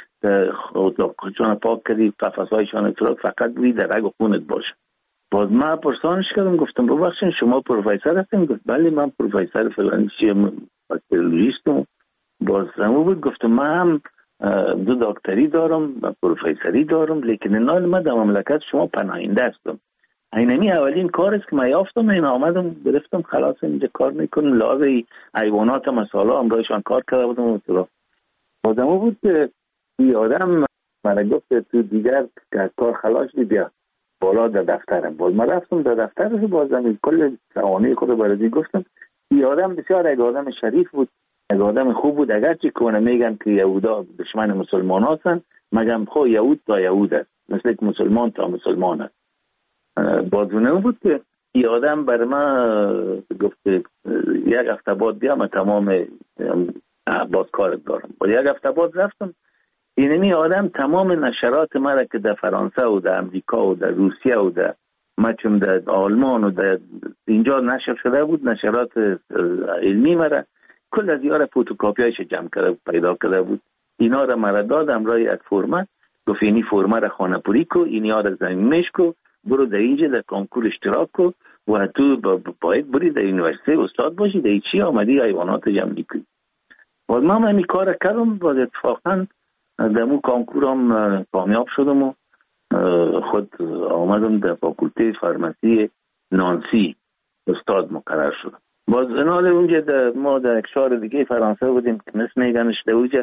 خودشان پاک کردی قفس‌هایشان فقط روی در رگ و خونت باشه. باز من پرسانش کردم گفتم ببخشید شما پروفسور هستین؟ گفت بله من پروفسور فلانی باکتریولوژیستم. باز همون بود گفتم من هم 2 دکتری دارم و پروفسوری دارم لیکن الان من در مملکت شما پناهنده هستم. اینمی اولین کار است که من یافتم. این آمدم گرفتم خلاص اینجا کار میکنم لازم حیوانات مساله امرایشان کار کرده بودم و طرف. باز همون بود که این آدم من گفت تو دیگر که از کار خلاص بیا بالا در دفترم. باز من رفتم در دفترش بازم کل سوانه خود برای گفتم. این آدم بسیار یک آدم شریف بود، یک آدم خوب بود. اگرچه کنه میگن که یهودا دشمن مسلمان هستن مگم خو یهود تا یهود است مثل که مسلمان تا مسلمان است. بازونه بود که این آدم بر من گفت یک هفته بعد بیا من تمام باز کارت دارم. با یک هفته بعد رفتم. اینمی آدم تمام نشرات مرا که در فرانسه و در امریکا و در روسیه و در مچم در آلمان و در اینجا نشر شده بود نشرات علمی مرا کل از یاره فوتوکاپیایش جمع کرده پیدا کرده بود. اینا را مرا دادم رای یک فرمه. گفت اینی فرمه را خانه پوری کو اینی ها را زمینش کو برو در اینجا در کنکور اشتراک کو و تو باید بری در یونیورسیته استاد باشی در چی آمدی حیوانات جمعی کنی. باز من همی کار کردم. باز اتفاقا در مو کنکورم کامیاب شدم و خود آمدم در فاکولته فارمسی نانسی استاد مقرر شدم. باز انال اونجا ما در یک شهر دیگه فرانسه بودیم که مثل میگنش در اونجا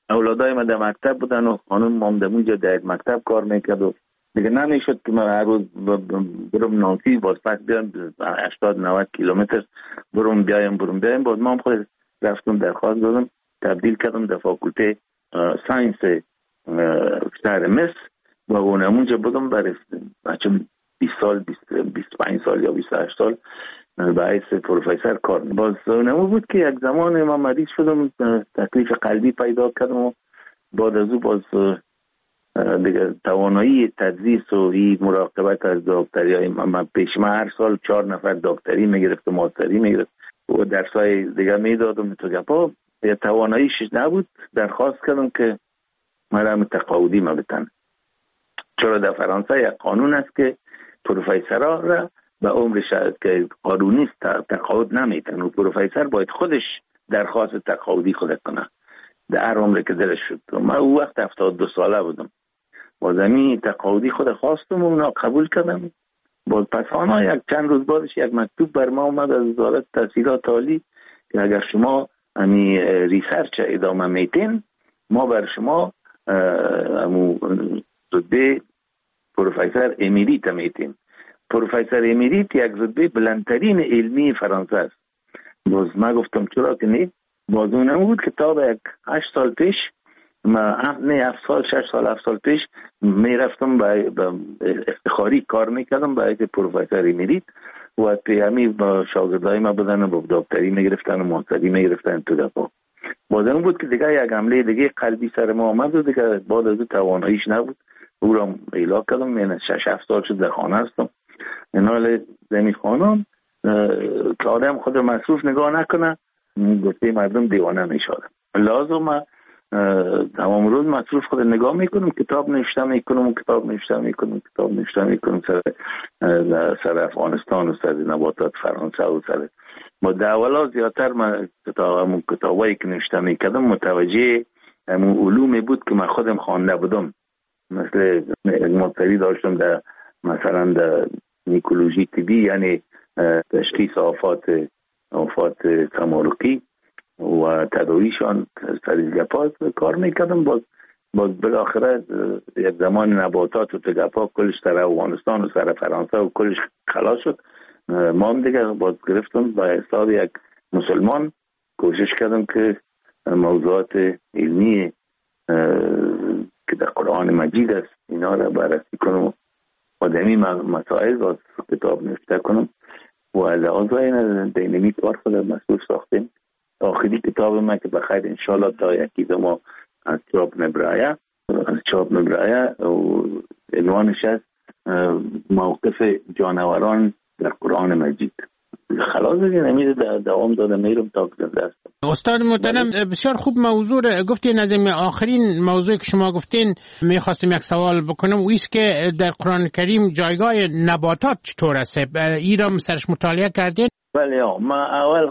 اولادای من در مکتب بودن و خانم مام در اونجا در مکتب کار میکرد و دیگه نمیشد که من هر روز برم نانسی باز پس بیام 80-90 کیلومتر برم بیایم. باز ما هم خود رفتم درخواست دادم، تبدیل کردم در فاکولته ساینس شهر مصر و اونجا بودم برای بچه 20 سال 25 سال یا 28 سال به حیث پروفسور کار. باز اونمو بود که یک زمان من مریض شدم، تکلیف قلبی پیدا کردم و بعد از او باز دیگه توانایی تدریس و این مراقبت از دکتری من پیش من هر سال 4 نفر دکتری میگرفت و ماستری میگرفت و درسای دیگه میدادم تو گپا. یه تواناییش نبود، درخواست کردم که مرا تقاعدی ما بتن، چرا در فرانسه یک قانون است که پروفسورها را به عمر که قانونی تقاعد نمیتن و پروفسور باید خودش درخواست تقاعدی خود کنه در هر عمر که دلش شد. من اون وقت 72 ساله بودم، باز امی تقاعدی خود خواستم و اونا قبول کردم. باز پس آنها یک چند روز بعدش یک مکتوب بر ما اومد از وزارت تحصیلات عالی که اگر شما امی ریسرچ ادامه میتین ما بر شما رتبه پروفسور امیریت میتین. پروفسور امیریت یک رتبه بلندترین علمی فرانسه است. باز ما گفتم چرا که نه. باز اونم بود که تا به 8 سال پیش ما 7 سال پیش میرفتم به افتخاری کار میکردم به حیث پروفسور امیریت و پیامی با شاگردای ما بودن و دکتری میگرفتن و ماستری میگرفتن تو دفعه. باز اون بود که دیگه یک حمله دیگه قلبی سر ما آمد و دیگه بعد از تواناییش نبود، او را ایلا کردم. من 6-7 سال شد در خانه هستم. این حال زمین خانم که آدم خود مصروف نگاه نکنه گفته مردم دیوانه میشود. لازم تمام روز مصروف خود نگاه میکنم، کتاب نوشته میکنم سر افغانستان و سر نباتات فرانسه و سر با اولا زیادتر من کتابایی که نوشته میکردم متوجه علومی بود که من خودم خوانده بودم. مثل مطلعی داشتم در مثلا در نیکولوژی طبی، یعنی تشخیص آفات تمارکی و تداویشان سر گپا کار میکردم. باز بالاخره یک زمان نباتات و تگپا کلش سر افغانستان و سر فرانسه و کلش خلاص شد. ما هم دیگه باز گرفتم با حساب یک مسلمان کوشش کردم که موضوعات علمی که در قرآن مجید است اینا را بررسی کنم و دمی مسائل باز کتاب نوشته کنم و لحاظ این دینمی کار خود مسئول ساختیم. آخری کتاب من که بخیر انشالله تا یکی دو ماه از چاپ نبرایه و عنوانش است موقف جانوران در قرآن مجید. خلاص دیگه دوام داده میرم تا زنده هستم. استاد محترم بسیار خوب موضوع گفتین. از این آخرین موضوعی که شما گفتین میخواستم یک سوال بکنم و ایست که در قرآن کریم جایگاه نباتات چطور است؟ این را سرش مطالعه کردین؟ بله ما اول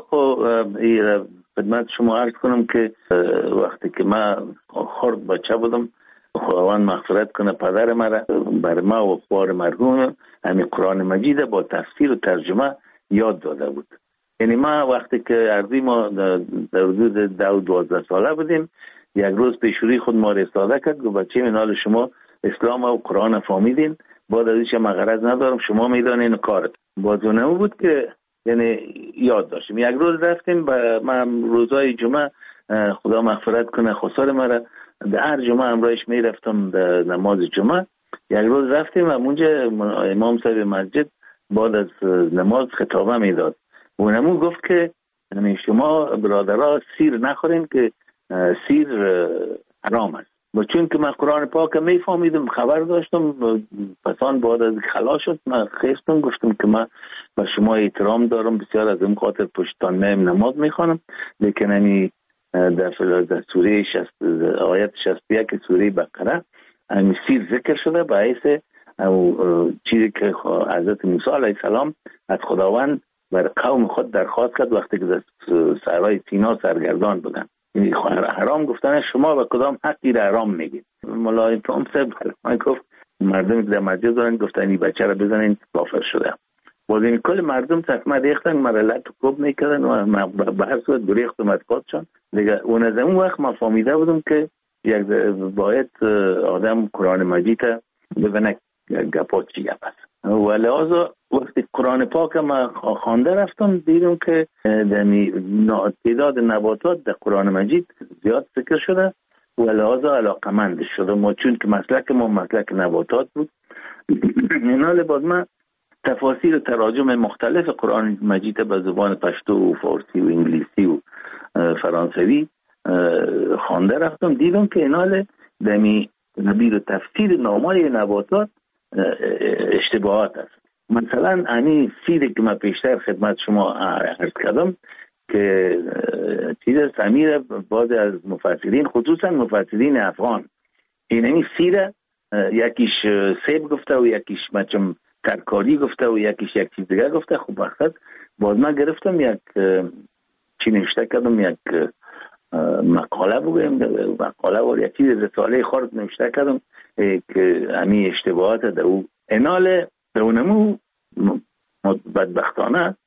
خدمت شما عرض کنم که وقتی که من خرد بچه بودم خداوند مغفرت کنه پدر مرا بر ما و خوار مرحوم همین قرآن مجید با تفسیر و ترجمه یاد داده بود. یعنی ما وقتی که عرضی ما در حدود 12 ساله بودیم یک روز پیشوری خود ما رساله کرد گفت بچه منال شما اسلام و قرآن فهمیدین، بعد ازش ما غرض ندارم شما میدانین کارت. بازونه بود که یعنی یاد داشتیم. یک روز رفتیم من روزای جمعه خدا مغفرت کنه خسار مرا در هر جمعه همراهش میرفتم در نماز جمعه. یک روز رفتیم و اونجا امام صاحب مسجد بعد از نماز خطابه میداد و اونمون گفت که شما برادرها سیر نخورین که سیر حرام است. و چون که من قرآن پاک میفهمیدم خبر داشتم پسان بعد از خلاص شد من خیستم گفتم که من به شما احترام دارم بسیار از این خاطر پشتان میم نماز میخوانم، لیکن همی در سوره آیت 61 سوره بقره همی سیر ذکر شده به حیث چیزی که حضرت موسی علیه السلام از خداوند بر قوم خود درخواست کرد وقتی که در صحرای سینا سرگردان بودن. یعنی حرام گفتن شما به کدام حقی را حرام میگید؟ مولای توم صاحب من گفت مردم در مسجد دارن گفتن این بچه را بزنین کافر شده. باز این کل مردم تقمه ریختن مرلت کوب میکردن و به هر صورت بریخت و مدقاتشان دیگه. اون از اون وقت ما فهمیده بودم که باید آدم قرآن مجید ببینه گپات چی گپ است. و لحاظا وقتی قرآن پاک ما خوانده رفتم دیدم که تعداد نباتات در قرآن مجید زیاد ذکر شده و لحاظا علاقمند شدم. چون که مسلک ما مسلک نباتات بود، اینا لباس من تفاسیر و تراجم مختلف قرآن مجید به زبان پشتو و فارسی و انگلیسی و فرانسوی خوانده رفتم، دیدم که اینا دمی نبیر و تفسیر نامای نباتات اشتباهات است. مثلا امی سیری که من پیشتر خدمت شما عرض کردم که چیز سمیر بعض از مفسرین خصوصا مفسرین افغان این سیره یکیش سیب گفته و یکیش مچم ترکاری گفته و یکیش یک چیز دیگه گفته. خب وقت باز من گرفتم یک چی نوشته کردم، یک مقاله بگویم، مقاله و یک چیز رساله خارد نوشته کردم که امی اشتباهات در او انال در اونمو بدبختانه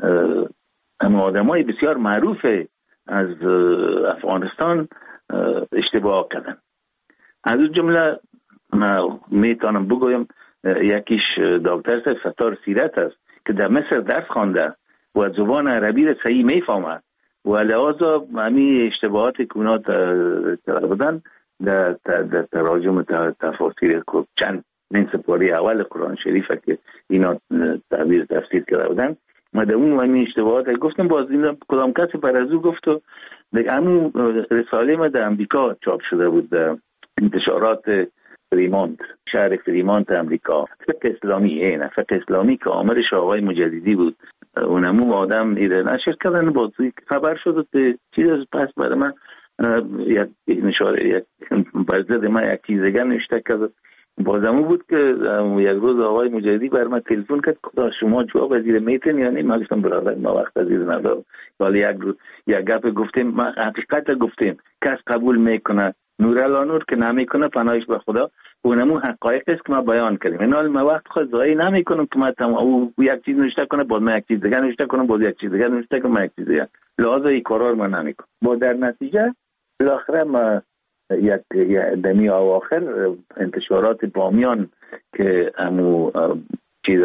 اما آدم های بسیار معروف از افغانستان اشتباه کردن. از اون جمله ما میتونم بگویم یکیش دکتر ستار سیرت است که در مصر درس خوانده و زبان عربی را صحیح میفهمه و لحاظا همین اشتباهات که اونا بودن در تراجم تفاسیر چند سپاره اول قرآن شریفه که اینا تعبیر تفسیر کرده بودن ما در اون همین اشتباهات گفتم. باز این کدام کسی پر از او گفت و همون رساله ما در امریکا چاپ شده بود در انتشارات فریمونت، شهر فریمونت امریکا، فقه اسلامی فقه اسلامی که آمرش آقای مجددی بود. اونمو آدم ایره نشر کردن بازوی خبر شد و چیز پس برای من یک نشاره یک برزد من یک چیز دیگر نوشته کرد. بازمون بود که یک روز آقای مجددی بر من تلفن کرد که شما جواب از این میتین یا نه؟ من گفتم برادر ما وقت از این ندارم. ولی یک گپ گفتیم، ما حقیقت گفتیم، کس قبول میکنه نور نور که نمیکنه پناهش به خدا. اونمون حقایق است که ما بیان کردیم. اینا ما وقت خود ضایع نمیکنم که ما او یک چیز نوشته کنه باز من یک چیز دیگه نوشته کنم باز یک چیز دیگه نوشته کنم یک چیز دیگه، لازم این کارا ما نمیکنم. با در نتیجه بالاخره ما یک دمی اواخر انتشارات بامیان که امو چیز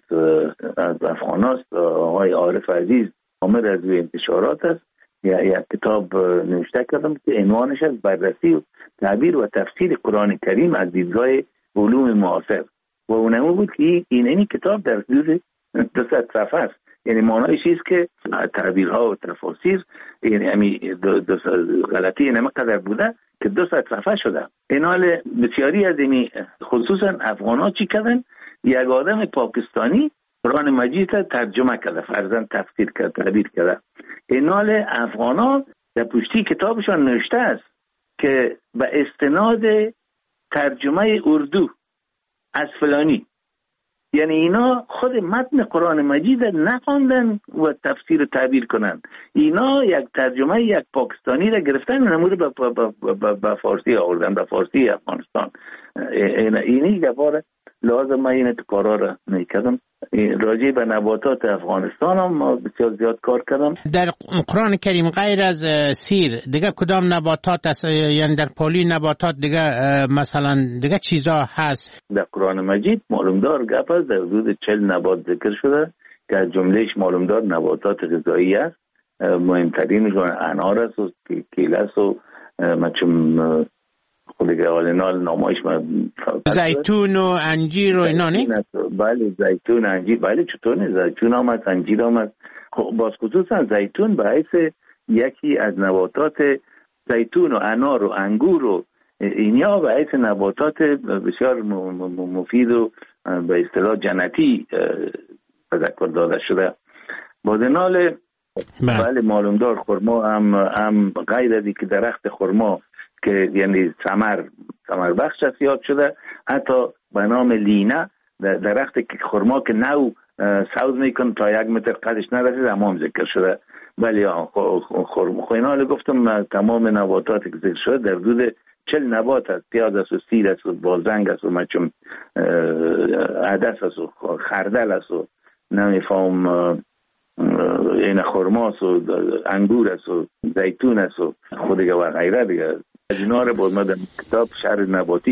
از افغاناست آقای عارف عزیز آمد از انتشارات است یک کتاب نوشته کردم که عنوانش از بررسی و تعبیر و تفسیر قرآن کریم از دیدگاه علوم معاصر و اونمو بود که این کتاب در حدود 200 صفحه است. یعنی معنایش است که تعبیرها و تفاسیر یعنی غلطی نمیقدر بوده که 200 صفحه شده. اینال بسیاری از این خصوصا افغان‌ها چی کردن؟ یک آدم پاکستانی قرآن مجید ترجمه کرده، فرضاً تفسیر کرده، تعبیر کرده. اینال افغان‌ها در پشتی کتابشان نوشته است که به استناد ترجمه اردو از فلانی، یعنی اینا خود متن قرآن مجید نخواندن و تفسیر و تعبیر کنن. اینا یک ترجمه یک پاکستانی را گرفتن و نموده به فارسی آوردن، به فارسی افغانستان. اینی گفاره لازم ما این کارا را میکردم. راجع به نباتات افغانستان هم بسیار زیاد کار کردم. در قرآن کریم غیر از سیر دیگه کدام نباتات است؟ یعنی در پولی نباتات دیگه مثلا دیگه چیزا هست؟ در قرآن مجید معلومدار گپ است، در حدود 40 نبات ذکر شده که از جملهش معلومدار نباتات غذایی است. مهمترینشون انار است و کیله است و مچم خودگه آلنال نامایش زیتون و انجیر و اینا نی؟ بله زیتون انجیر، بله چطور نه، زیتون آمد، انجیر آمد. باز خصوصا زیتون به حیث یکی از نباتات، زیتون و انار و انگور و اینیا به حیث نباتات بسیار مفید و به اصطلاح جنتی تذکر داده شده. بازنال بله معلومدار خرما هم غیر از که درخت خرما که یعنی ثمر بخش است یاد شده، حتی به نام لینه درخت خرما که نو سوز میکن تا 1 متر قدش نرسید هم ذکر شده. بله خرما خوینال گفتم تمام نباتات که ذکر شده در حدود 40 نبات است. پیاز است و سیر است و بازنگ است و مچم عدس است و خردل است و نمیفهم این خرماس و انگور است و زیتون است و خودگه و غیره دیگه. از اینا رو باید ما در کتاب شرح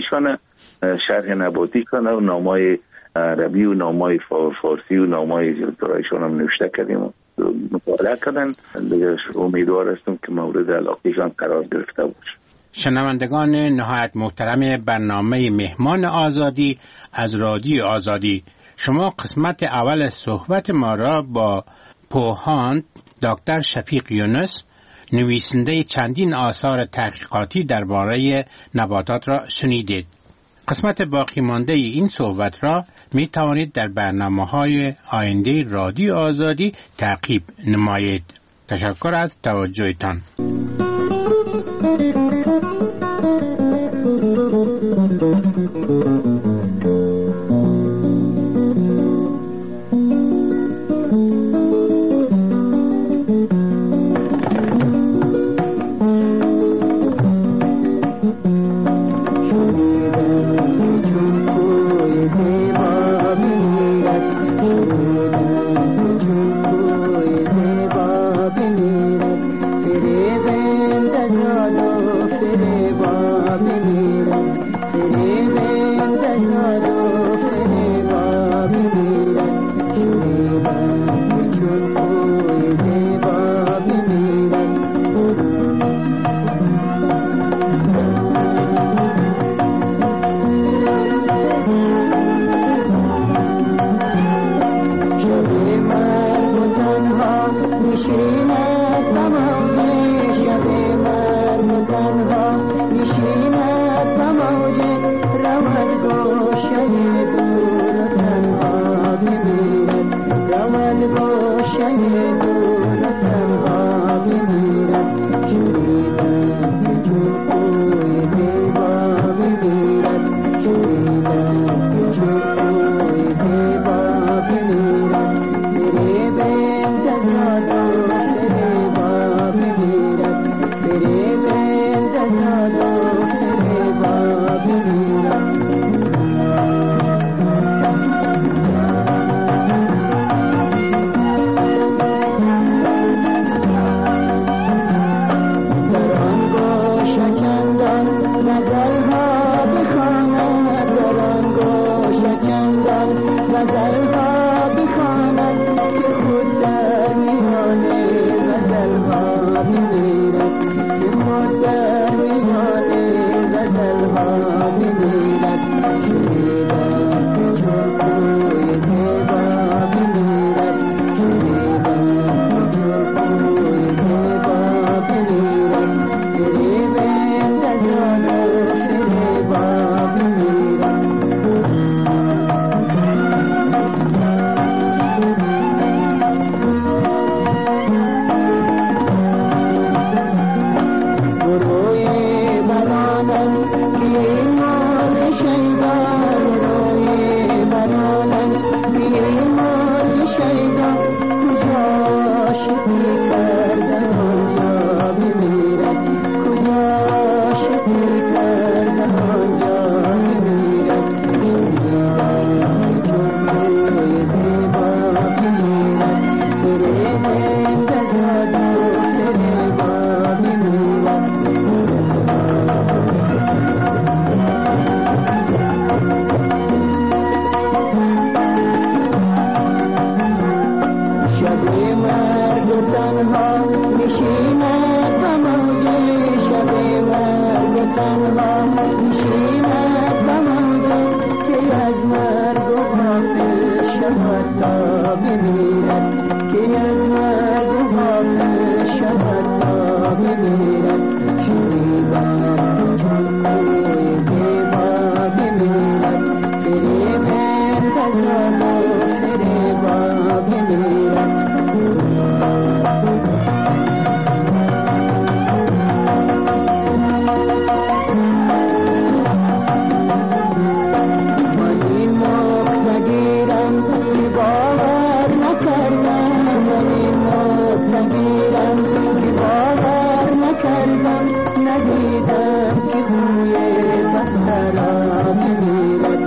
نباتی کنه و نامای عربی و نامای فارسی و نامای ترایشان هم نوشته کردیم و مطالعه کردن دیگه. امیدوار هستم که مورد علاقهشان قرار گرفته باشه. شنوندگان نهایت محترم برنامه مهمان آزادی از رادیو آزادی، شما قسمت اول صحبت ما را با پوهاند دکتر شفیق یونس، نویسنده چندین آثار تحقیقاتی درباره نباتات را شنیدید. قسمت باقی مانده این صحبت را می توانید در برنامه‌های آینده رادیو آزادی تعقیب نمایید. تشکر از توجهتان.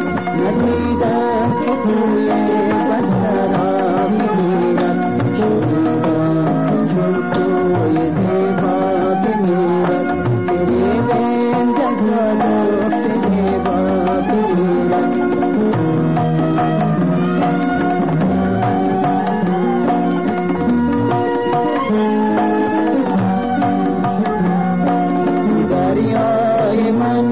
ندیدم که توی بسترا میمیرد دریای من